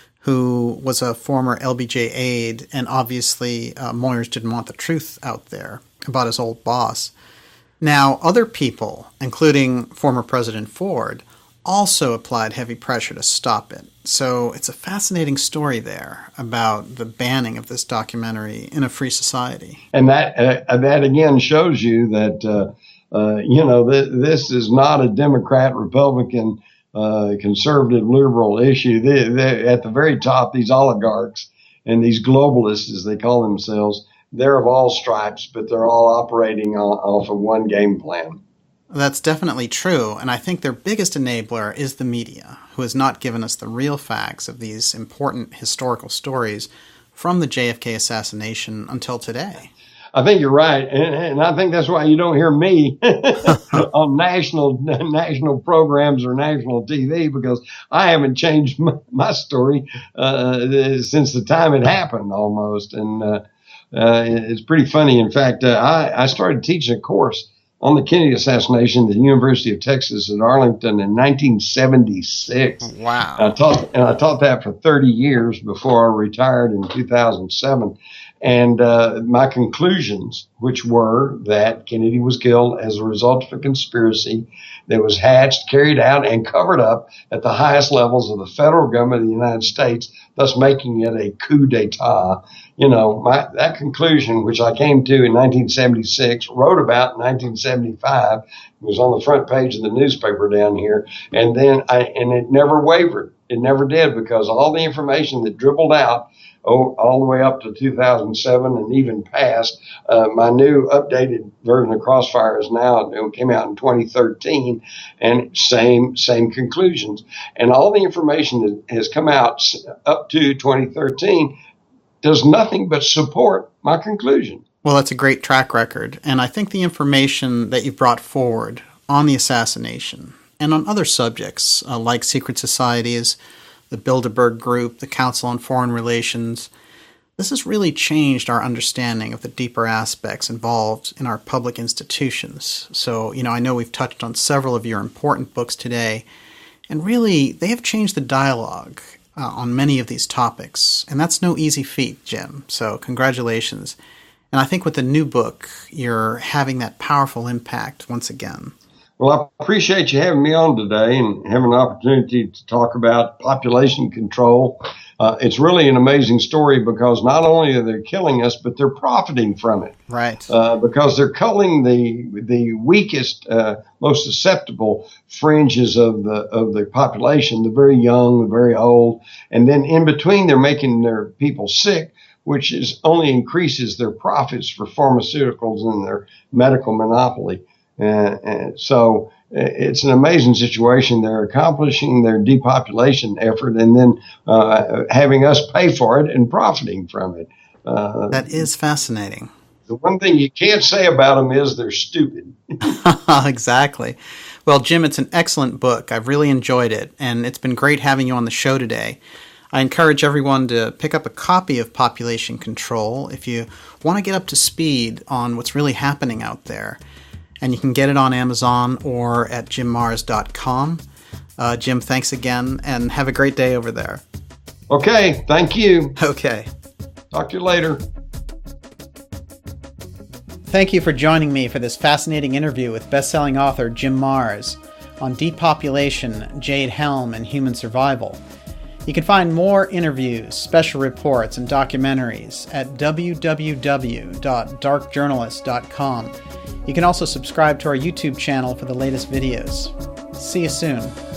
who was a former L B J aide, and obviously uh, Moyers didn't want the truth out there about his old boss. Now, other people, including former President Ford, also applied heavy pressure to stop it. So it's a fascinating story there about the banning of this documentary in a free society. And that uh, that again shows you that, uh, uh, you know, th- this is not a Democrat, Republican, Uh, conservative, liberal issue. They, they, at the very top, these oligarchs and these globalists, as they call themselves, they're of all stripes, but they're all operating on, off of one game plan. That's definitely true, and I think their biggest enabler is the media, who has not given us the real facts of these important historical stories from the J F K assassination until today. I think you're right, and, and I think that's why you don't hear me on national national programs or national T V, because I haven't changed my, my story uh, since the time it happened almost, and uh, uh, it's pretty funny. In fact, uh, I, I started teaching a course on the Kennedy assassination at the University of Texas at Arlington in nineteen seventy-six. Wow! I taught and I taught that for thirty years before I retired in two thousand seven. And uh, my conclusions, which were that Kennedy was killed as a result of a conspiracy that was hatched, carried out, and covered up at the highest levels of the federal government of the United States, thus making it a coup d'etat. You know, my, that conclusion, which I came to in nineteen seventy-six, wrote about in nineteen seventy-five, was on the front page of the newspaper down here, and then I, and it never wavered. It never did, because all the information that dribbled out oh, all the way up to two thousand seven and even past, uh, my new updated version of Crossfire is now, it came out in twenty thirteen, and same same conclusions. And all the information that has come out up to twenty thirteen does nothing but support my conclusion. Well, that's a great track record. And I think the information that you've brought forward on the assassination and on other subjects uh, like secret societies, the Bilderberg Group, the Council on Foreign Relations, this has really changed our understanding of the deeper aspects involved in our public institutions. So, you know, I know we've touched on several of your important books today, and really they have changed the dialogue uh, on many of these topics. And that's no easy feat, Jim. So congratulations. And I think with the new book, you're having that powerful impact once again. Well, I appreciate you having me on today and having an opportunity to talk about population control. Uh, it's really an amazing story, because not only are they killing us, but they're profiting from it. Right. Uh, because they're culling the the weakest, uh, most susceptible fringes of the of the population, the very young, the very old, and then in between they're making their people sick, which is only increases their profits for pharmaceuticals and their medical monopoly. Uh, and so it's an amazing situation. They're accomplishing their depopulation effort and then uh, having us pay for it and profiting from it. Uh, that is fascinating. The one thing you can't say about them is they're stupid. Exactly. Well, Jim, it's an excellent book. I've really enjoyed it, and it's been great having you on the show today. I encourage everyone to pick up a copy of Population Control if you want to get up to speed on what's really happening out there. And you can get it on Amazon or at jim marrs dot com. Uh, Jim, thanks again, and have a great day over there. Okay, thank you. Okay. Talk to you later. Thank you for joining me for this fascinating interview with best-selling author Jim Marrs on depopulation, Jade Helm, and human survival. You can find more interviews, special reports, and documentaries at w w w dot dark journalist dot com. You can also subscribe to our YouTube channel for the latest videos. See you soon.